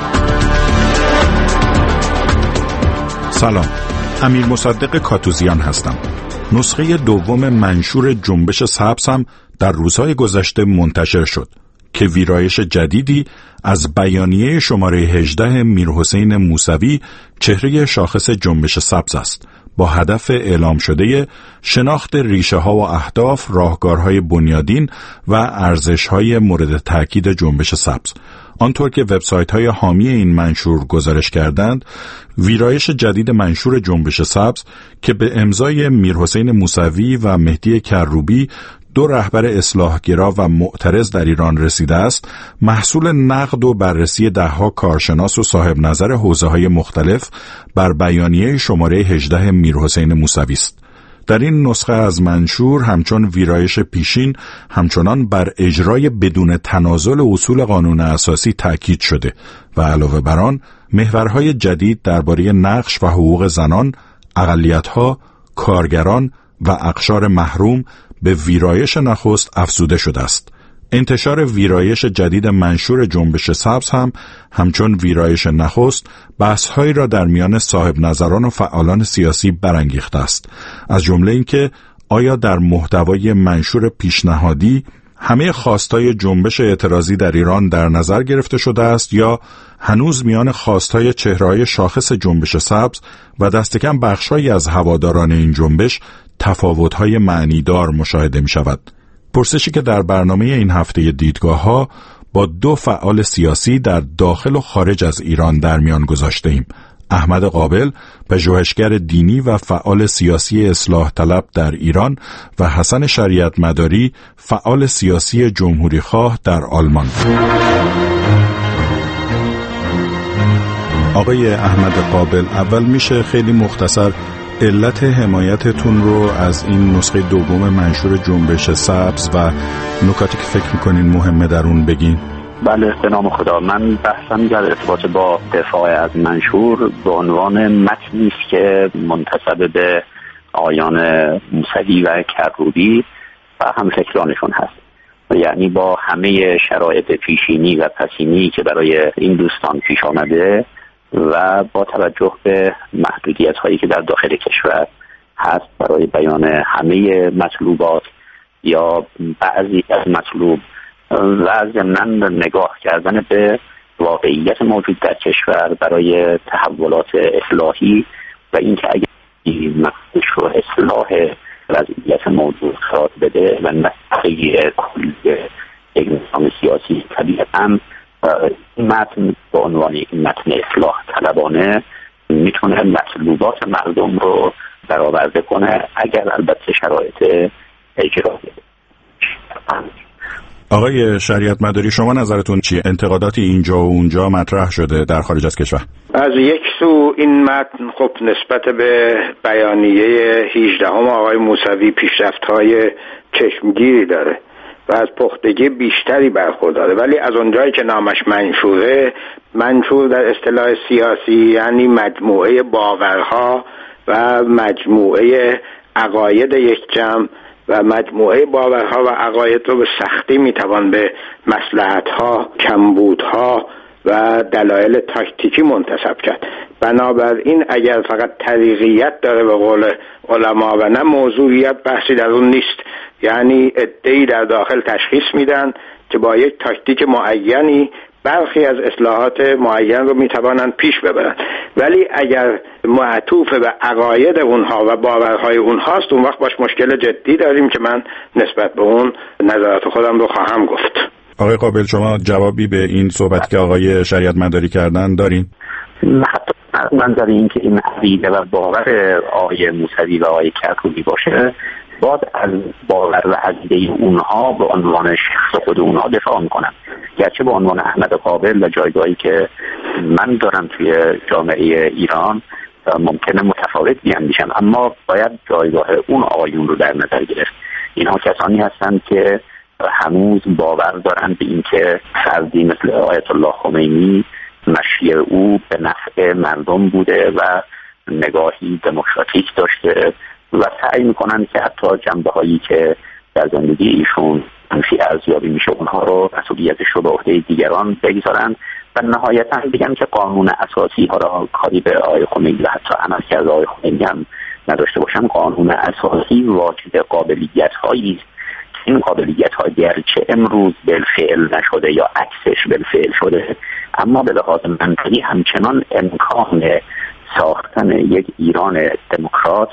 سلام، امیر مصدق کاتوزیان هستم. نسخه دوم منشور جنبش سبز هم در روزهای گذشته منتشر شد که ویرایش جدیدی از بیانیه شماره هجده میرحسین موسوی چهره شاخص جنبش سبز است، با هدف اعلام شده شناخت ریشه ها و اهداف، راهکارهای بنیادین و ارزش‌های مورد تاکید جنبش سبز. آنطور که وبسایت‌های حامی این منشور گزارش کردند، ویرایش جدید منشور جنبش سبز که به امضای میرحسین موسوی و مهدی کروبی، دو رهبر اصلاحگرا و معترض در ایران رسیده است، محصول نقد و بررسی دهها کارشناس و صاحب نظر حوزه‌های مختلف بر بیانیه شماره هجده میرحسین موسوی است. در این نسخه از منشور همچون ویرایش پیشین همچنان بر اجرای بدون تنازل اصول قانون اساسی تأکید شده و علاوه بر آن محورهای جدید درباره نقش و حقوق زنان، اقلیت‌ها، کارگران و اقشار محروم به ویرایش نخست افزوده شده است. انتشار ویرایش جدید منشور جنبش سبز هم همچون ویرایش نخست بحث‌هایی را در میان صاحب نظران و فعالان سیاسی برانگیخته است، از جمله اینکه آیا در محتوای منشور پیشنهادی همه خواستای جنبش اعتراضی در ایران در نظر گرفته شده است یا هنوز میان خواستای چهره‌های شاخص جنبش سبز و دست کم بخش‌هایی از هواداران این جنبش تفاوت‌های معنیدار مشاهده می‌شود. پرسشی که در برنامه این هفته دیدگاه‌ها با دو فعال سیاسی در داخل و خارج از ایران در میان گذاشته ایم. احمد قابل، پژوهشگر دینی و فعال سیاسی اصلاح طلب در ایران و حسن شریعت مداری، فعال سیاسی جمهوری خواه در آلمان. آقای احمد قابل، اول میشه خیلی مختصر علت حمایتتون رو از این نسخه دوم منشور جنبش سبز و نکاتی که فکر میکنین مهمه در اون بگین؟ بله، به نام خدا. من بحثم در ارتباط با دفاع از منشور به عنوان متنی است که منتسب به آقایان موسوی و کروبی و همفکرانشون هست، یعنی با همه شرایط پیشینی و پسینی که برای این دوستان پیش آمده و با توجه به محدودیت هایی که در داخل کشور هست برای بیان همه مطلوبات یا بعضی از مطلوب و ضمناً نگاه کردن به واقعیت موجود در کشور برای تحولات اصلاحی و اینکه اگر مقصودش رو اصلاح وضعیت موجود قرار بده و نتیجه کلی یک نظام سیاسی طبیعتاً این متن به عنوان یک متن اصلاح طلبانه میتونه مطلوبات مردم رو برآورده کنه اگر البته شرایط اجرا بده. آقای شریعت مداری، شما نظرتون چیه؟ انتقاداتی اینجا و اونجا مطرح شده در خارج از کشور. از یک سو این متن خب نسبت به بیانیه هجدهم آقای موسوی پیشرفت‌های چشمگیری داره و از پختگی بیشتری برخورداره، ولی از اونجایی که نامش منشوره، منشور در اصطلاح سیاسی یعنی مجموعه باورها و مجموعه عقاید یک جمع و مجموعه باورها و عقاید رو به سختی میتوان به مصلحت‌ها، کمبودها و دلایل تاکتیکی منتسب کرد. بنابراین اگر فقط طریقیت داره به قول علما و نه موضوعیت، بحثی در اون نیست. یعنی عده‌ای در داخل تشخیص میدن که با یک تاکتیک معینی برخی از اصلاحات معین رو میتوانند پیش ببرند، ولی اگر معطوف به عقاید اونها و باورهای اونهاست، اون وقت باش مشکل جدی داریم که من نسبت به اون نظرات خودم رو خواهم گفت. آقای قابل، شما جوابی به این صحبت که آقای شریعت مداری کردن دارین؟ حتی از منظر این که این عقیده و باور آقای موسوی و آقای کروبی باشه، باز از باور و عقیده اونها به عنوان شخص خود اونها دفاع میکنم، گرچه به عنوان احمد قابل و جایگاهی که من دارم توی جامعه ایران ممکنه متفاوت بیاندیشم، اما باید جایگاه اون آقایون رو در نظر گرفت. اینها کسانی هستند که هنوز باور دارند به اینکه فردی مثل آیت الله خمینی مشی او به نفع مردم بوده و نگاهی دموکراتیک داشته و سعی میکنن که حتی جنبه هایی که در زندگی ایشون منفی ارزیابی میشه اونها رو مسئولیتش رو به عهده دیگران بگذارن و نهایتا بگن که قانون اساسی ها را کاری به آقای خمینی و حتی عملکرد آقای خمینی هم نداشته باشن. قانون اساسی واجد قابلیت هایی است، این قابلیت ها گرچه امروز بالفعل نشده یا عکسش بالفعل شده، اما به لحاظ منطقی همچنان امکان ساختن یک ایران دموکرات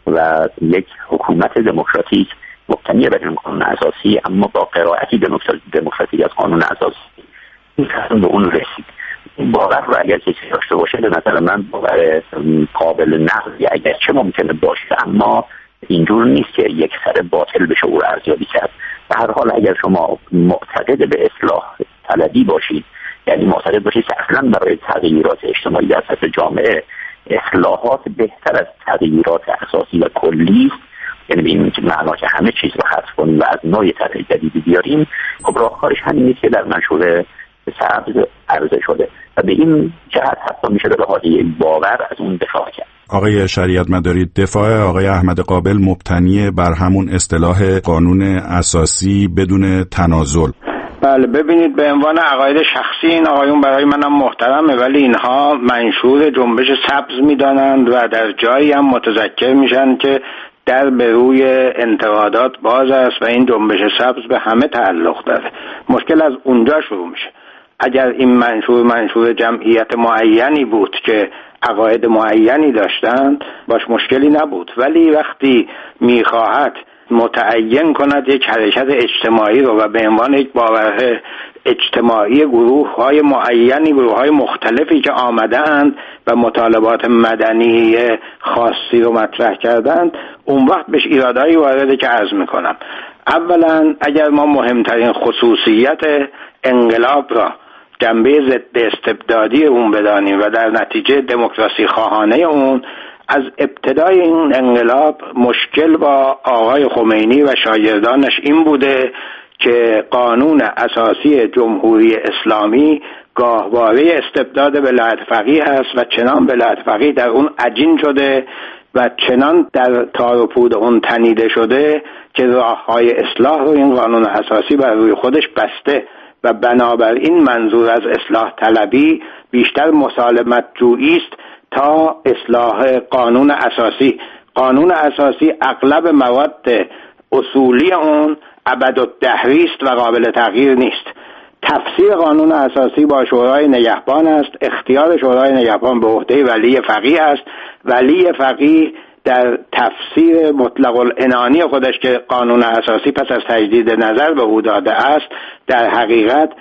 و یک حکومت دموکراتیک مبتنی بر قانون اساسی اما با قرائتی دموکراتیک از قانون اساسی میتونن به اون رسید. باور رو اگر کسی داشته باشه به نظر من باور قابل نقضی اگرچه ممکنه باشه، اما اینجور نیست که یک سر باطل بشه او رو ارزیابی کرد. به هر حال اگر شما معتقد به اصلاح طلبی باشید، یعنی معتقد باشید اصلا برای تغییرات اجتماعی در سطح جامعه اصلاحات بهتر از تغییرات اساسی و کلی است، یعنی به این معنا که همه چیز رو حذف کنیم و از نوع طرح جدیدی بیاریم، خب راهکارش همین نیست که در منشور سبز عرضه شده و به این جهت حتی میشه به لحاظ باور از اون دفاع کرد. آقای شریعت مداری، دفاع آقای احمد قابل مبتنی بر همون اصطلاح قانون اساسی بدون تنازل. بله ببینید، به عنوان عقاید شخصی این آقایون برای منم محترمه، ولی اینها منشور جنبش سبز میدانند و در جایی هم متذکر میشن که در به روی انتقادات باز است و این جنبش سبز به همه تعلق داره. مشکل از اونجا شروع میشه. اگر این منشور منشور جمعیت معینی بود که عقاید معینی داشتند باش مشکلی نبود، ولی وقتی میخواهد متعین کند یک حرکت اجتماعی رو و به عنوان یک باور اجتماعی گروه های معینی، گروه های مختلفی که آمدند و مطالبات مدنی خاصی رو مطرح کردند، اون وقت بهش ایرادایی وارده که عرض میکنم. اولا اگر ما مهمترین خصوصیت انقلاب را جنبه ضد استبدادی اون بدانیم و در نتیجه دموکراسی خواهانه اون، از ابتدای این انقلاب مشکل با آقای خمینی و شاگردانش این بوده که قانون اساسی جمهوری اسلامی گاهواره استبداد ولایت فقیه است و چنان ولایت فقیه در اون عجین شده و چنان در تار و پود اون تنیده شده که راه‌های اصلاح رو این قانون اساسی بر روی خودش بسته و بنابراین منظور از اصلاح طلبی بیشتر مسالمت جویی است تا اصلاح قانون اساسی. قانون اساسی اغلب مواد اصولی اون ابدالدهری است و قابل تغییر نیست. تفسیر قانون اساسی با شورای نگهبان است. اختیار شورای نگهبان به عهده ولی فقیه است. ولی فقیه در تفسیر مطلق العنانی خودش که قانون اساسی پس از تجدید نظر به او داده است، در حقیقت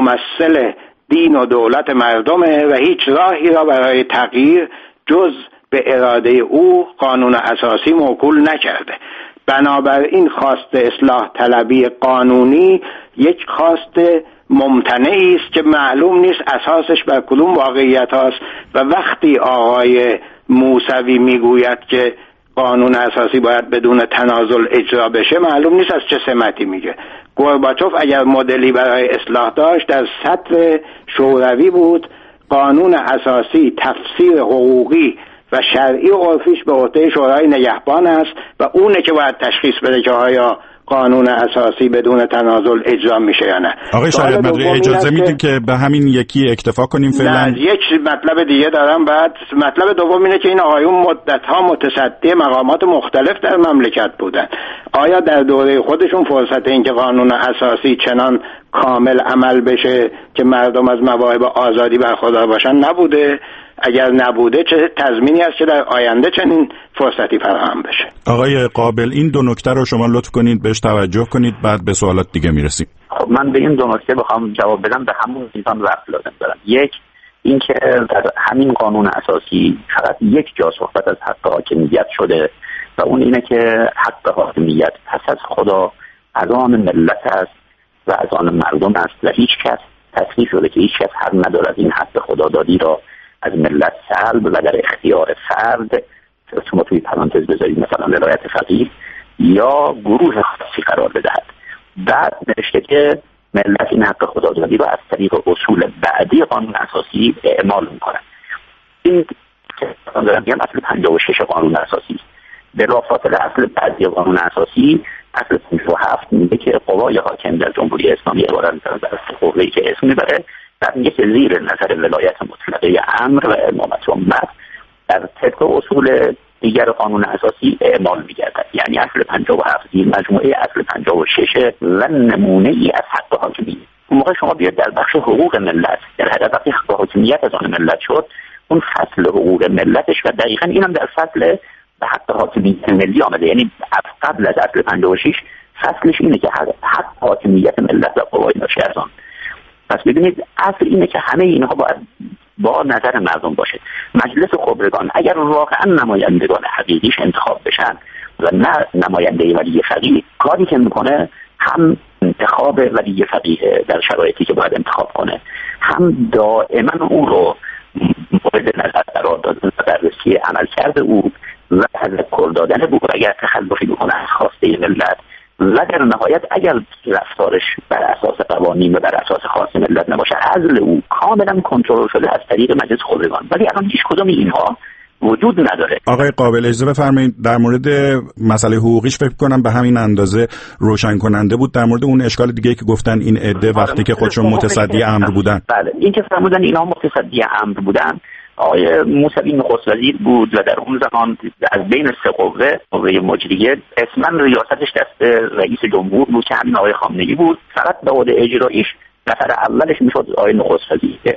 ممثل دین و دولت مردمه و هیچ راهی را برای تغییر جز به اراده او قانون اساسی موکول نکرده. بنابراین خواست اصلاح طلبی قانونی یک خواست ممتنعی است که معلوم نیست اساسش بر کدوم واقعیت است و وقتی آقای موسوی میگوید که قانون اساسی باید بدون تنازل اجرا بشه، معلوم نیست از چه سمتی میگه. گورباچوف اگر مدلی برای اصلاح داشت در سطر شوروی بود، قانون اساسی تفسیر حقوقی و شرعی و عرفیش به عهده شورای نگهبان است و اونه که باید تشخیص بده که آیا قانون اساسی بدون تنازل اجرا میشه یا نه. آقای شریعت مداری اجازه میدید که به همین یکی اکتفا کنیم فعلا؟ یک مطلب دیگه دارم. بعد مطلب دوم اینه که این آقایون مدت‌ها متصدی مقامات مختلف در مملکت بودن. آیا در دوره خودشون فرصت این که قانون اساسی چنان کامل عمل بشه که مردم از مواهب آزادی برخوردار باشن نبوده؟ اگر نبوده چه تضمینی است که در آینده چنین فرصتی فراهم بشه؟ آقای قابل، این دو نکته رو شما لطف کنید بهش توجه کنید، بعد به سوالات دیگه میرسیم. خب من به این دو نکته بخوام جواب بدم به همون میزان وقت لازم دارم. یک، اینکه در همین قانون اساسی فقط یک جا صحبت از حق حاکمیت شده و اون اینه که حق حاکمیت پس از خدا از آن ملت است و از آن مردم است و هیچ کس تصریح شده که هیچ کس حق ندارد از این حق خدادادی را از ملت سلب و در اختیار فرد، شما توی پرانتز بذارید مثلا ولایت فقیه یا گروه خاصی قرار بدهد. بعد نوشته که ملت این حق خدادادی را از طریق اصول بعدی قانون اساسی اعمال می‌کند. این که دارم میگم اصل پنجاه و شش قانون اساسی است. بلافاصله اصل بعدی قانون اساسی اصل پنجاه و هفت میگه که قوای حاکم در جمهوری اسلامی عبارت از قوه‌ای که اسم میبره، بعد میگه که زیر نظر ولایت مطلقه امر و امامت امت در طبق اصول دیگر قانون اساسی اعمال می‌گردد. یعنی اصل پنجاه و هفت زیر مجموعه اصل پنجاه و شش و نمونه ای از حق حاکمیت. اون موقع شما بیاید در بخش حقوق ملت، در حقیقت وقتی حق حاکمیت از آن ملت شد، اون فصل حقوق ملتش و دقیقاً اینم در فصل به حق حاکمیت ملی آمده. یعنی قبل از اصل پنجاه و شش فصلش اینه که حق حاکمیت ملت و قوای ناشی از آن. پس ببینید اصل اینه که همه اینها باید با نظر مردم باشه. مجلس خبرگان اگر واقعا نمایندگان حقیقیش انتخاب بشن و نه نماینده ولی فقیه، کاری که میکنه هم انتخاب ولی فقیه در شرایطی که باید انتخاب کنه، هم دائما اون رو مورد نظر قرار دادن و بررسی عملکرد او و تذکر دادن او اگر تخلفی بکنه از خواسته ملت، و در نهایت اگر رفتارش بر اساس قوانین و بر اساس خواست ملت نباشه، عزل او کاملا کنترل شده از طریق مجلس خبرگان. ولی الان هیچ کدوم اینها وجود نداره. آقای قابل اجازه بفرمایید در مورد مسئله حقوقیش فکر کنم به همین اندازه روشن کننده بود. در مورد اون اشکال دیگه که گفتن این عده وقتی که خودشون متصدی امر بودن، بله این که فرمودن اینا متصدی امر بودن، آقای موسوی نخست وزیر بود و در اون زمان از بین سه قوه قوه مجریه اسماً ریاستش دست رئیس جمهور بود که همین آقای خامنه‌ای بود. فقط به عهده اجراییش نفر اولش میشد آقای نخست وزیر که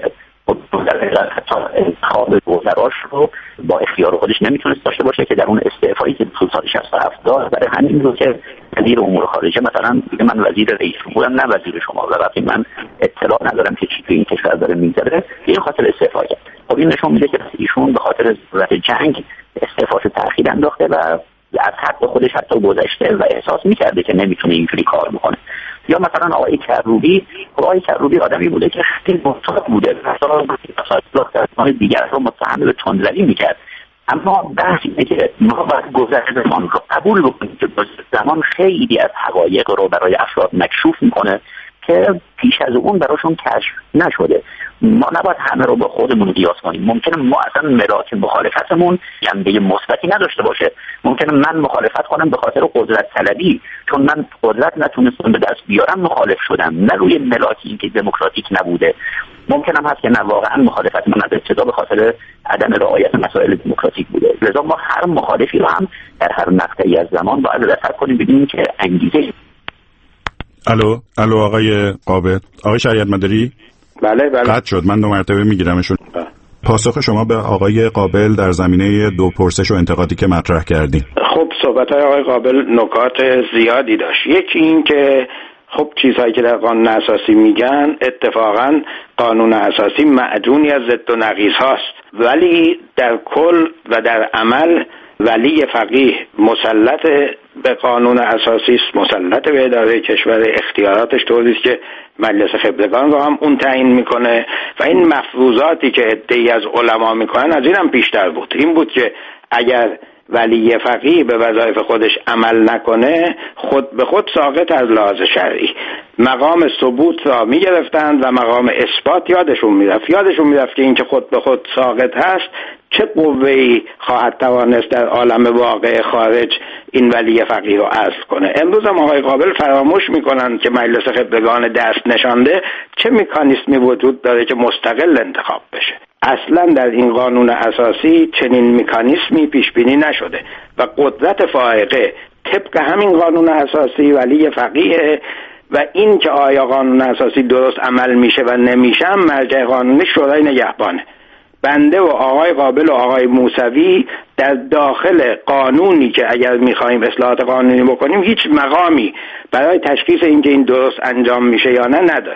در حتی انتخاب وزراش رو با اختیار خودش نمیتونست داشته باشه که در اون استعفایی که تو سال شصت و هفت داد. برای همین بود که وزیر امور خارجه مثلا میگه من وزیر رئیس جمهورم نه وزیر شما، و وقتی من اطلاع ندارم که چی تو این کشور داره میگذره، این خاطر استعفا کرد. خب این نشون میده که ایشون به خاطر ضرورت جنگ استعفاشو تأخیر انداخته و از حد خودش حتی گذشته و احساس میکرده که نمیتونه اینجوری کار بکنه. یا مثلا آقای کروبی، آقای کروبی آدمی بوده که خیلی مطلق بوده، مثلا مثلا دیگر رو متهم به تندروی میکرد. اما بحث اینه که ما باید گذشته زمان رو قبول بکنیم که زمان خیلی از حقایق رو برای افراد مکشوف میکنه که پیش از اون براشون کشف نشده. ما نباید همه رو با خودمون قیاس کنیم. ممکنه ما اصلا ملاک مخالفتمون جنبه مثبتی نداشته باشه. ممکنه من مخالفت کنم به خاطر قدرت طلبی، چون من قدرت نتونستم به دست بیارم مخالف شدم، نه روی ملاکی که دموکراتیک نبوده. ممکنم هست که نه واقعا مخالفت من از ابتدا به خاطر عدم رعایت مسائل دموکراتیک بوده. لذا ما هر مخالفی رو هم در هر مقطعی از زمان باید رصد کنیم، ببینیم که انگیزه. الو الو آقای قابل، آقای شریعت مداری؟ بله بله. قطع شد، من دو مرتبه میگیرمشون. پاسخ شما به آقای قابل در زمینه دو پرسش و انتقادی که مطرح کردیم. خب صحبت‌های آقای قابل نکات زیادی داشت. یکی این که خب چیزهایی که در قانون اساسی میگن اتفاقا قانون اساسی معدونی از ضد و نقیض هاست، ولی در کل و در عمل ولی فقیه مسلط به قانون اساسی است، مسلط به اداره کشور، اختیاراتش طوری است که مجلس خبرگان رو هم اون تعیین میکنه و این مفروضاتی که عده‌ای از علما میکنن از این هم بیشتر بود. این بود که اگر ولی فقیه به وظایف خودش عمل نکنه خود به خود ساقط از لحاظ شرعی. مقام ثبوت را میگرفتند و مقام اثبات یادشون میرفت یادشون میرفت که این که خود به خود ساقط هست چه قوه‌ای خواهد توانست در عالم واقع خارج این ولی فقیه رو عزل کنه. امروز هم آقای قابل فراموش میکنند که مجلس خبرگان دست نشانده چه مکانیزمی وجود داره که مستقل انتخاب بشه. اصلا در این قانون اساسی چنین مکانیزمی پیش بینی نشده و قدرت فائقه طبق همین قانون اساسی ولی فقیه و این که آیا قانون اساسی درست عمل میشه و نمیشه هم مرجع قانونی شورای نگهبانه. بنده و آقای قابل و آقای موسوی در داخل قانونی که اگر میخوایم اصلاحات قانونی بکنیم هیچ مقامی برای تشخیص اینکه این درست انجام میشه یا نه نداشت.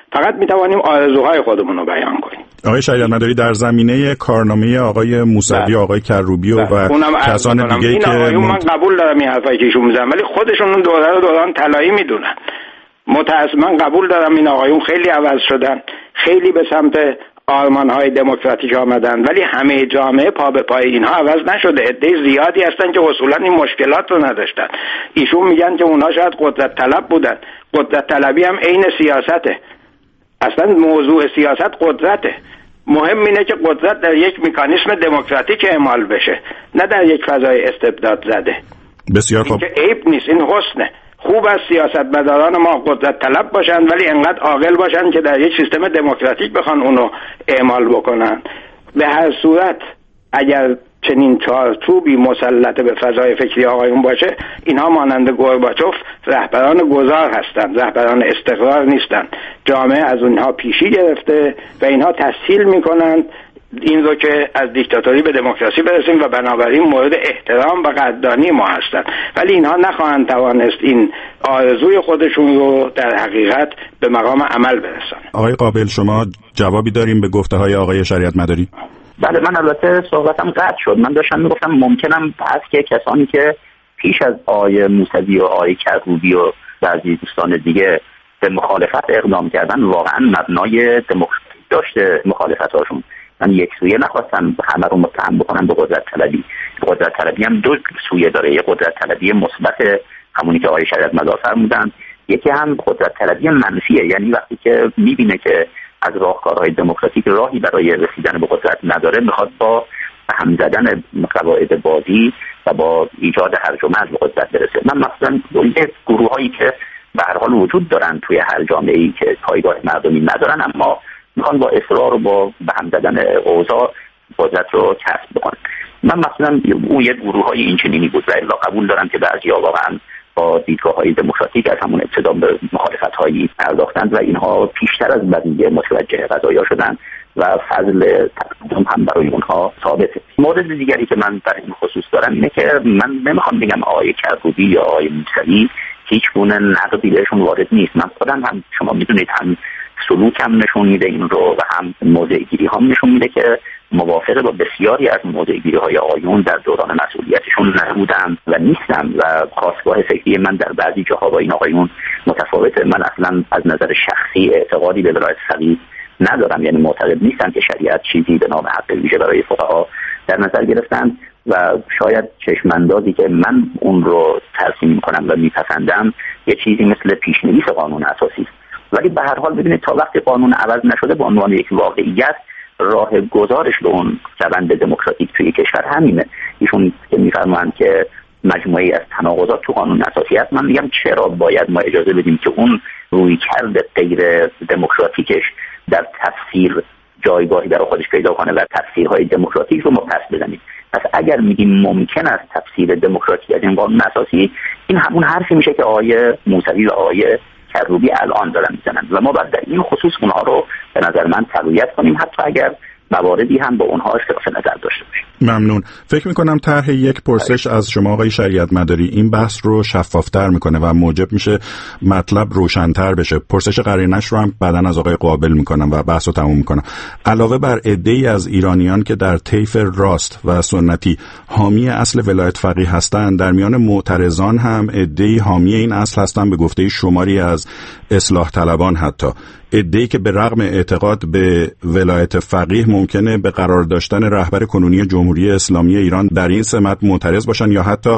فقط میتوانیم آرزوهای خودمون رو بیان کنیم. آقای شریعت مداری، در زمینه کارنامه آقای موسوی، آقای کروبی و, و کسان دیگه این که آقایون من قبول دارم این حرفایی که ایشون میزنن، ولی خودشون اون دوره رو دوران طلایی میدونن. متأسفانه قبول دارم این آقایون خیلی عوض شدن، خیلی به سمت آرمان‌های دموکراتیک آمدن، ولی همه جامعه پا به پای اینها عوض نشده. عده زیادی هستن که اصولا این مشکلات رو نداشتن. ایشون میگن که اونها شاید قدرت طلب بودن. قدرت طلبی هم عین سیاسته. اصلا موضوع سیاست قدرته. مهم اینه که قدرت در یک مکانیسم دموکراتیک اعمال بشه، نه در یک فضای استبداد زده. بسیار خوب. این که عیب نیست، این حسنه. خوب از سیاستمداران ما قدرت طلب باشن ولی انقدر عاقل باشن که در یک سیستم دموکراتیک بخوان اونو اعمال بکنن. به هر صورت اگر چنین چارچوبی مسلط به فضای فکری آقایون باشه، اینها مانند گورباچوف رهبران گذار هستند، رهبران استقرار نیستند. جامعه از اونها پیشی گرفته و اینها تسهیل میکنند این رو که از دیکتاتوری به دموکراسی برسیم و بنابراین مورد احترام و قدردانی ما هستند، ولی اینها نخواهند توانست این آرزوی خودشون رو در حقیقت به مقام عمل برسانند. آقای قابل، شما جوابی داریم به گفته های آقای شریعت مداری؟ بله، من البته صحبتم قطع شد. من داشتم میگفتم ممکنم هست که کسانی که پیش از آقای موسوی و آقای کروبی و بعضی دوستان دیگه به مخالفت اقدام کردن واقعا مبنای دموکراتیک داشته مخالفت هاشون. من یک سویه نخواستم همه رو متهم بکنم به قدرت طلبی. قدرت طلبی هم دو سویه داره، یه قدرت طلبی مثبت همونی که آقای شریعت مدار فرمودن، یکی هم قدرت طلبی منفیه، یعنی وقتی که میبینه که از راهکارهای دموکراتیک راهی برای رسیدن به قدرت نداره، میخواد با هم زدن قواعد بازی و با ایجاد هرج و مرج به قدرت برسه. من مثلا یه گروهایی که به هر حال وجود دارن توی هر جامعه‌ای که پایگاه مردمی ندارن، اما میخوان با اصرار و با به هم زدن اوضاع قدرت رو کسب بکنن. من مثلا اون یه گروه‌های اینچنینی بود و الا قبول دارم که بعضی‌ها واقعا با دیدگاه‌های دموکراتیک از همون ابتدا به مخالفت‌هایی پرداختند و اینها پیشتر از بقیه متوجه قضایا شدن و فضل تقدم هم برای اونها ثابته. مورد دیگری که من در این خصوص دارم اینه که من نمیخوام بگم آقای کروبی یا آقای موسوی هیچ گونه نقدی بهشون وارد نیست. من خودم هم شما میدونید هم سلوکم نشون میده این رو و هم موضع‌گیری هم نشون میده که موافقه با بسیاری از موضع‌گیری های آقایون در دوران مسئولیتشون نبودم و نیستم و خواستگاه فکری من در بعضی جاها با این آقایون متفاوته. من اصلا از نظر شخصی اعتقادی به ولایت فقیه ندارم، یعنی معتقد نیستم که شریعت چیزی به نام حق ویژه برای فقها در نظر گرفتن و شاید چشماندازی که من اون رو ترسیم میکنم و میپسندم یه چیزی مثل پیشنویس قانون اساسی است. ولی به هر حال ببینید تا وقتی قانون عوض نشده به عنوان یک واقعیت راه گذارش به اون روند دموکراتیک توی کشور همینه. ایشون که میفرمایند که مجموعی از تناقضات تو قانون اساسی هست، من میگم چرا باید ما اجازه بدیم که اون رویکرد غیر دموکراتیکش در تفسیر جایگاهی در خودش پیدا کنه و تفسیرهای دموکراتیک رو ما پس بزنیم. پس اگر میگیم ممکن است تفسیر دموکراتیک از این قانون اساسی، این همون حرفی میشه که آقای موسوی و آقای کروبی الان دارن میزنن و ما باید در این خصوص اونها رو به نظر من تقویت کنیم، حتی اگر مواردی هم با اونها اختلاف نظر داشته باشیم. ممنون. فکر میکنم طرح یک پرسش از شما آقای شریعت مداری این بحث رو شفافتر میکنه و موجب میشه مطلب روشن‌تر بشه. پرسش قرینش رو هم بعداً از آقای قابل میکنم و بحث رو تموم میکنم. علاوه بر عده‌ای از ایرانیان که در طیف راست و سنتی حامی اصل ولایت فقیه هستند، در میان معترضان هم عده‌ای حامی این اصل هستند، به گفته شماری از اصلاح طلبان حتی عده‌ای که به رغم اعتقاد به ولایت فقیه ممکنه به قرار داشتن رهبر کنونی جمهوری اسلامی ایران در این سمت معترض باشن یا حتی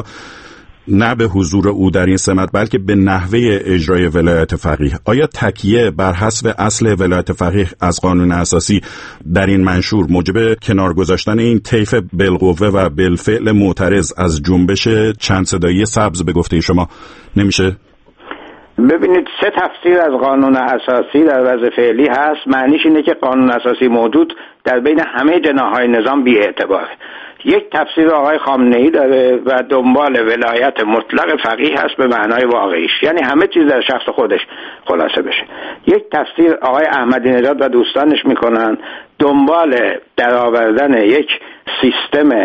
نه به حضور او در این سمت بلکه به نحوه اجرای ولایت فقیه. آیا تکیه بر حسب اصل ولایت فقیه از قانون اساسی در این منشور موجب کنار گذاشتن این طیف بالقوه و بالفعل معترض از جنبش چند صدایی سبز به گفته شما نمیشه؟ ببینید، سه تفسیر از قانون اساسی در وضع فعلی هست. معنیش اینه که قانون اساسی موجود در بین همه جناح‌های نظام بی اعتباره. یک تفسیر آقای خامنه‌ای داره و دنبال ولایت مطلق فقیه هست به معنای واقعیش، یعنی همه چیز در شخص خودش خلاصه بشه. یک تفسیر آقای احمدی نژاد و دوستانش میکنن دنبال درآوردن یک سیستم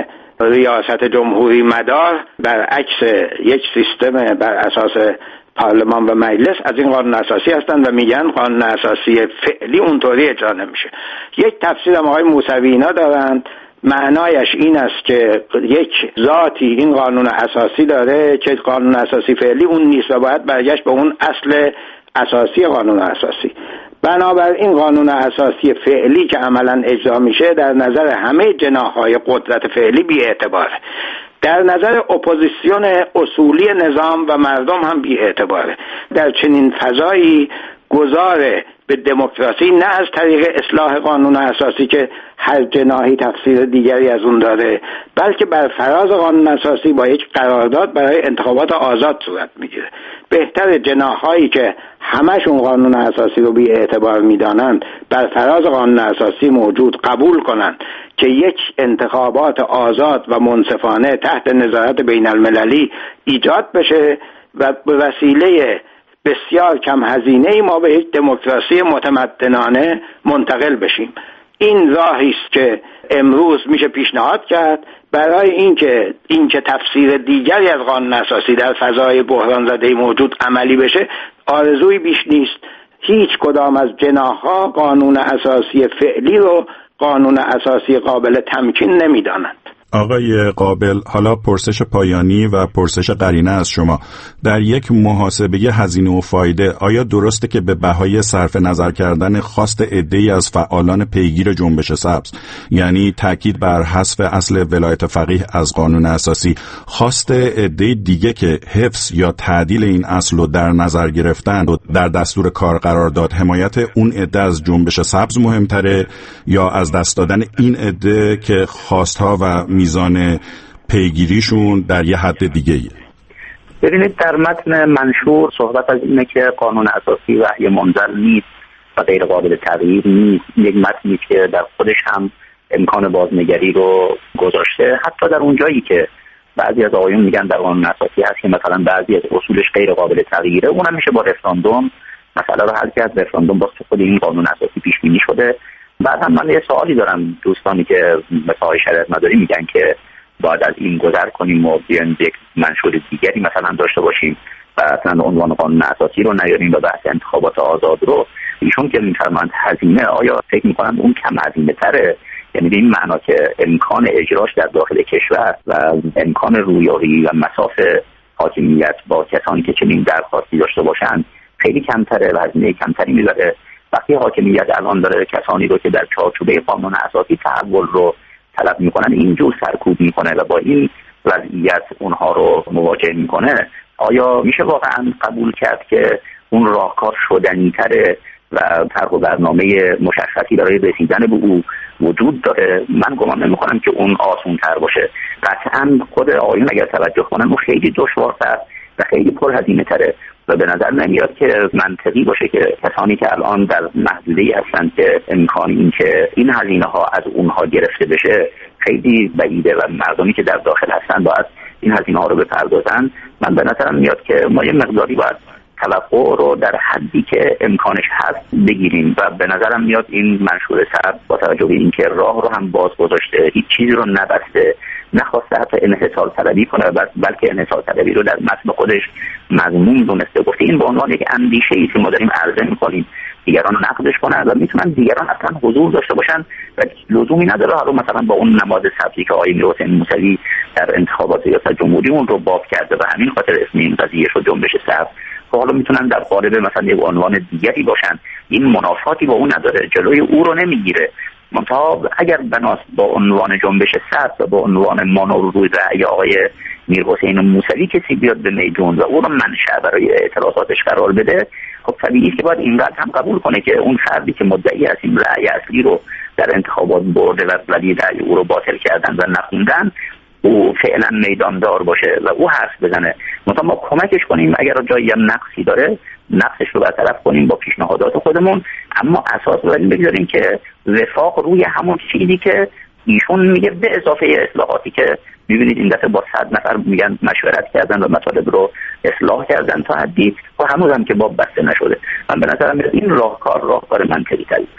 ریاست جمهوری مدار برعکس یک سیستم بر اساس پارلمان و مجلس از این قانون اساسی هستند و میگن قانون اساسی فعلی اونطوری اجرا نمیشه. یک تفسیر هم آقای موسوی اینا دارند، معنایش این است که یک ذاتی این قانون اساسی داره که قانون اساسی فعلی اون نیست و باید برگشت به اون اصل اساسی قانون اساسی. بنابراین قانون اساسی فعلی که عملا اجرا میشه در نظر همه جناح‌های قدرت فعلی بی اعتباره، در نظر اپوزیسیون اصولی نظام و مردم هم بی اعتباره. در چنین فضایی گذاره به دموکراسی نه از طریق اصلاح قانون اساسی که هر جناحی تفسیر دیگری از اون داره، بلکه بر فراز قانون اساسی با یک قرارداد برای انتخابات آزاد صورت میگیره. بهتر جناحایی که همشون قانون اساسی رو بی اعتبار میدانند بر فراز قانون اساسی موجود قبول کنند که یک انتخابات آزاد و منصفانه تحت نظارت بین المللی ایجاد بشه و به وسیله بسیار کم هزینه ای ما به یک دموکراسی متمدنانه منتقل بشیم. این راهی است که امروز میشه پیشنهاد کرد برای اینکه اینکه تفسیر دیگری از قانون اساسی در فضای بحران زده موجود عملی بشه آرزوی بیش نیست. هیچ کدام از جناح‌ها قانون اساسی فعلی رو قانون اساسی قابل تمکین نمیدانند. آقای قابل، حالا پرسش پایانی و پرسش قرینه از شما. در یک محاسبه هزینه و فایده آیا درسته که به بهای صرف نظر کردن خواست عده‌ای از فعالان پیگیر جنبش سبز، یعنی تاکید بر حذف اصل ولایت فقیه از قانون اساسی، خواست عده دیگه که حفظ یا تعدیل این اصل رو در نظر گرفتن و در دستور کار قرار داد، حمایت اون عده از جنبش سبز مهمتره یا از دست دادن این عده که خواستها و میزان پیگیریشون در یه حد دیگه ایه؟ ببینید، در متن منشور صحبت از اینه که قانون اساسی وحی منزل نیست و غیر قابل تغییر نیست. یک متنی که در خودش هم امکان بازنگری رو گذاشته، حتی در اون جایی که بعضی از آقایون میگن در قانون اساسی هست که مثلا بعضی از اصولش غیر قابل تغییره، اونم میشه با رفراندوم مسئله رو حل کرد. رفراندوم با خود این قانون اساسی پیش بینی شده. بعد هم من یه سوالی دارم، دوستانی که مثلا شریعت مداری میگن که باید از این گذر کنیم و بیایم یک منشور دیگری مثلا داشته باشیم و اصلا عنوان قانون اساسی رو نیاریم و بحث انتخابات آزاد رو. ایشون که میفرمایند هزینه، آیا فکر میکنند اون کم هزینه تره؟ یعنی به این معنا که امکان اجراش در داخل کشور و امکان رویارویی و مساف حاکمیت با کسانی که چنین درخواستی داشته باشند خیلی کمتره و هزینه کمتری میبره. وقتی حاکمیت الان داره کسانی رو که در چارچوبه قانون اساسی تحول رو طلب میکنن اینجور سرکوب میکنه و با این وضعیت اونها رو مواجه میکنه، آیا میشه واقعا قبول کرد که اون راهکار شدنی تره و طرح و برنامه مشخصی برای رسیدن به او وجود داره؟ من گمان نمیکنم که اون آسان تر باشه. قطعا خود آقایون اگر توجه کنن اون خیلی دشوارتر و خیلی پرهزینه تره و به نظر نمیاد که منطقی باشه که کسانی که الان در محدوده‌ای هستند که امکان این که این هزینه ها از اونها گرفته بشه خیلی بعیده و مردمی که در داخل هستن باید این هزینه ها رو بپردازن. من به نظرم میاد که ما یه مقداری باید توقع رو در حدی که امکانش هست بگیریم و به نظرم میاد این منشور سبز با توجه به اینکه راه رو هم باز گذاشته، هیچ چیزی رو نبسته، نخواسته حتی انحصار طلبی کنه بلکه انحصار طلبی رو در متن خودش مضمون دونسته. گفته این به عنوان یک اندیشه‌ای که ما داریم عرضه می‌کنیم دیگران رو نقدش کنن و میتونن دیگران اصلا حضور داشته باشن و لزومی نداره حالا مثلا با اون نماد سبزی که آقای میرحسین موسوی در انتخابات ریاست جمهوری اون رو باب کرده و همین خاطر اسم این قضیه شد جنبش سبز، حالا میتونن در قالب مثلا یک عنوان دیگری باشن. این منافاتی با اون نداره، جلوی او رو نمیگیره. منتها اگر بناس با عنوان جنبش سبز و با عنوان مانور روی رأی آقای میرحسین موسوی کسی بیاد به میدون و او رو منشأ برای اعتراضاتش قرار بده، خب طبیعیه که باید اینقدر هم قبول کنه که اون فردی که مدعی از این رأی اصلی رو در انتخابات برده و ولی رأی او رو باطل کردن و نخوندن، او فعلا میداندار باشه و او حرف بزنه. مثلا ما کمکش کنیم، اگر جایی هم نقصی داره نقصش رو برطرف کنیم با پیشنهادات خودمون، اما اساس رو بگذاریم که وفاق روی همون چیزی که ایشون میگه به اضافه اصلاحاتی که میبینید این دفعه با صد نفر میگن مشورت کردن و مطالب رو اصلاح کردن تا حدی و هنوز هم که باب بسته نشده. من به نظرم این راهکار راهکار منطقی تری باشه.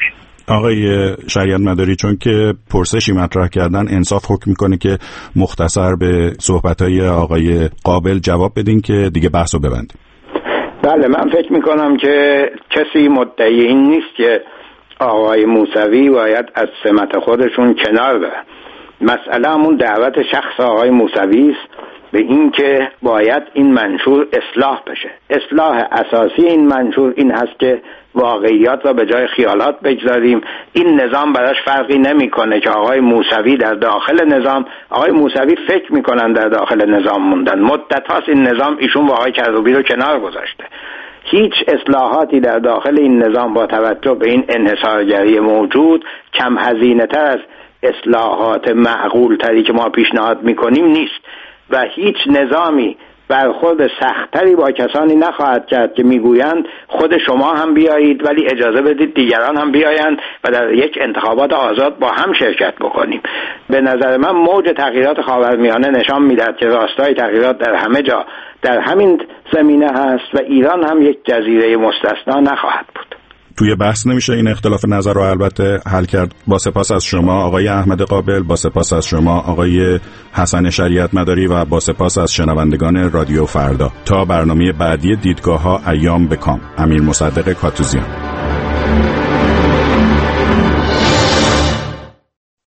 آقای شریعت مداری، چون که پرسشی مطرح کردن، انصاف حکم میکنه که مختصر به صحبت‌های آقای قابل جواب بدین که دیگه بحثو ببندیم. بله، من فکر میکنم که کسی مدعی این نیست که آقای موسوی باید از سمت خودشون کنار برن. مسئله همون دعوت شخص آقای موسوی است به این که باید این منشور اصلاح بشه. اصلاح اساسی این منشور این هست که واقعیات را به جای خیالات بگذاریم. این نظام براش فرقی نمیکنه که آقای موسوی در داخل نظام، آقای موسوی فکر میکنن در داخل نظام موندن. مدت هاست این نظام ایشون با آقای کروبی رو کنار گذاشته. هیچ اصلاحاتی در داخل این نظام با توجه به این انحصارگری موجود کم هزینه تر از اصلاحات معقول تری که ما پیشنهاد میکنیم نیست و هیچ نظامی برخورد سختری با کسانی نخواهد کرد که میگویند خود شما هم بیایید ولی اجازه بدید دیگران هم بیایند و در یک انتخابات آزاد با هم شرکت بکنیم. به نظر من موج تغییرات خاورمیانه نشان میدهد که راستای تغییرات در همه جا در همین زمینه هست و ایران هم یک جزیره مستثنا نخواهد بود. توی بحث نمیشه این اختلاف نظر رو البته حل کرد. با سپاس از شما آقای احمد قابل، با سپاس از شما آقای حسن شریعت مداری و با سپاس از شنوندگان رادیو فردا. تا برنامه بعدی دیدگاه‌ها ایام بکام. امیر مصدق کاتوزیان.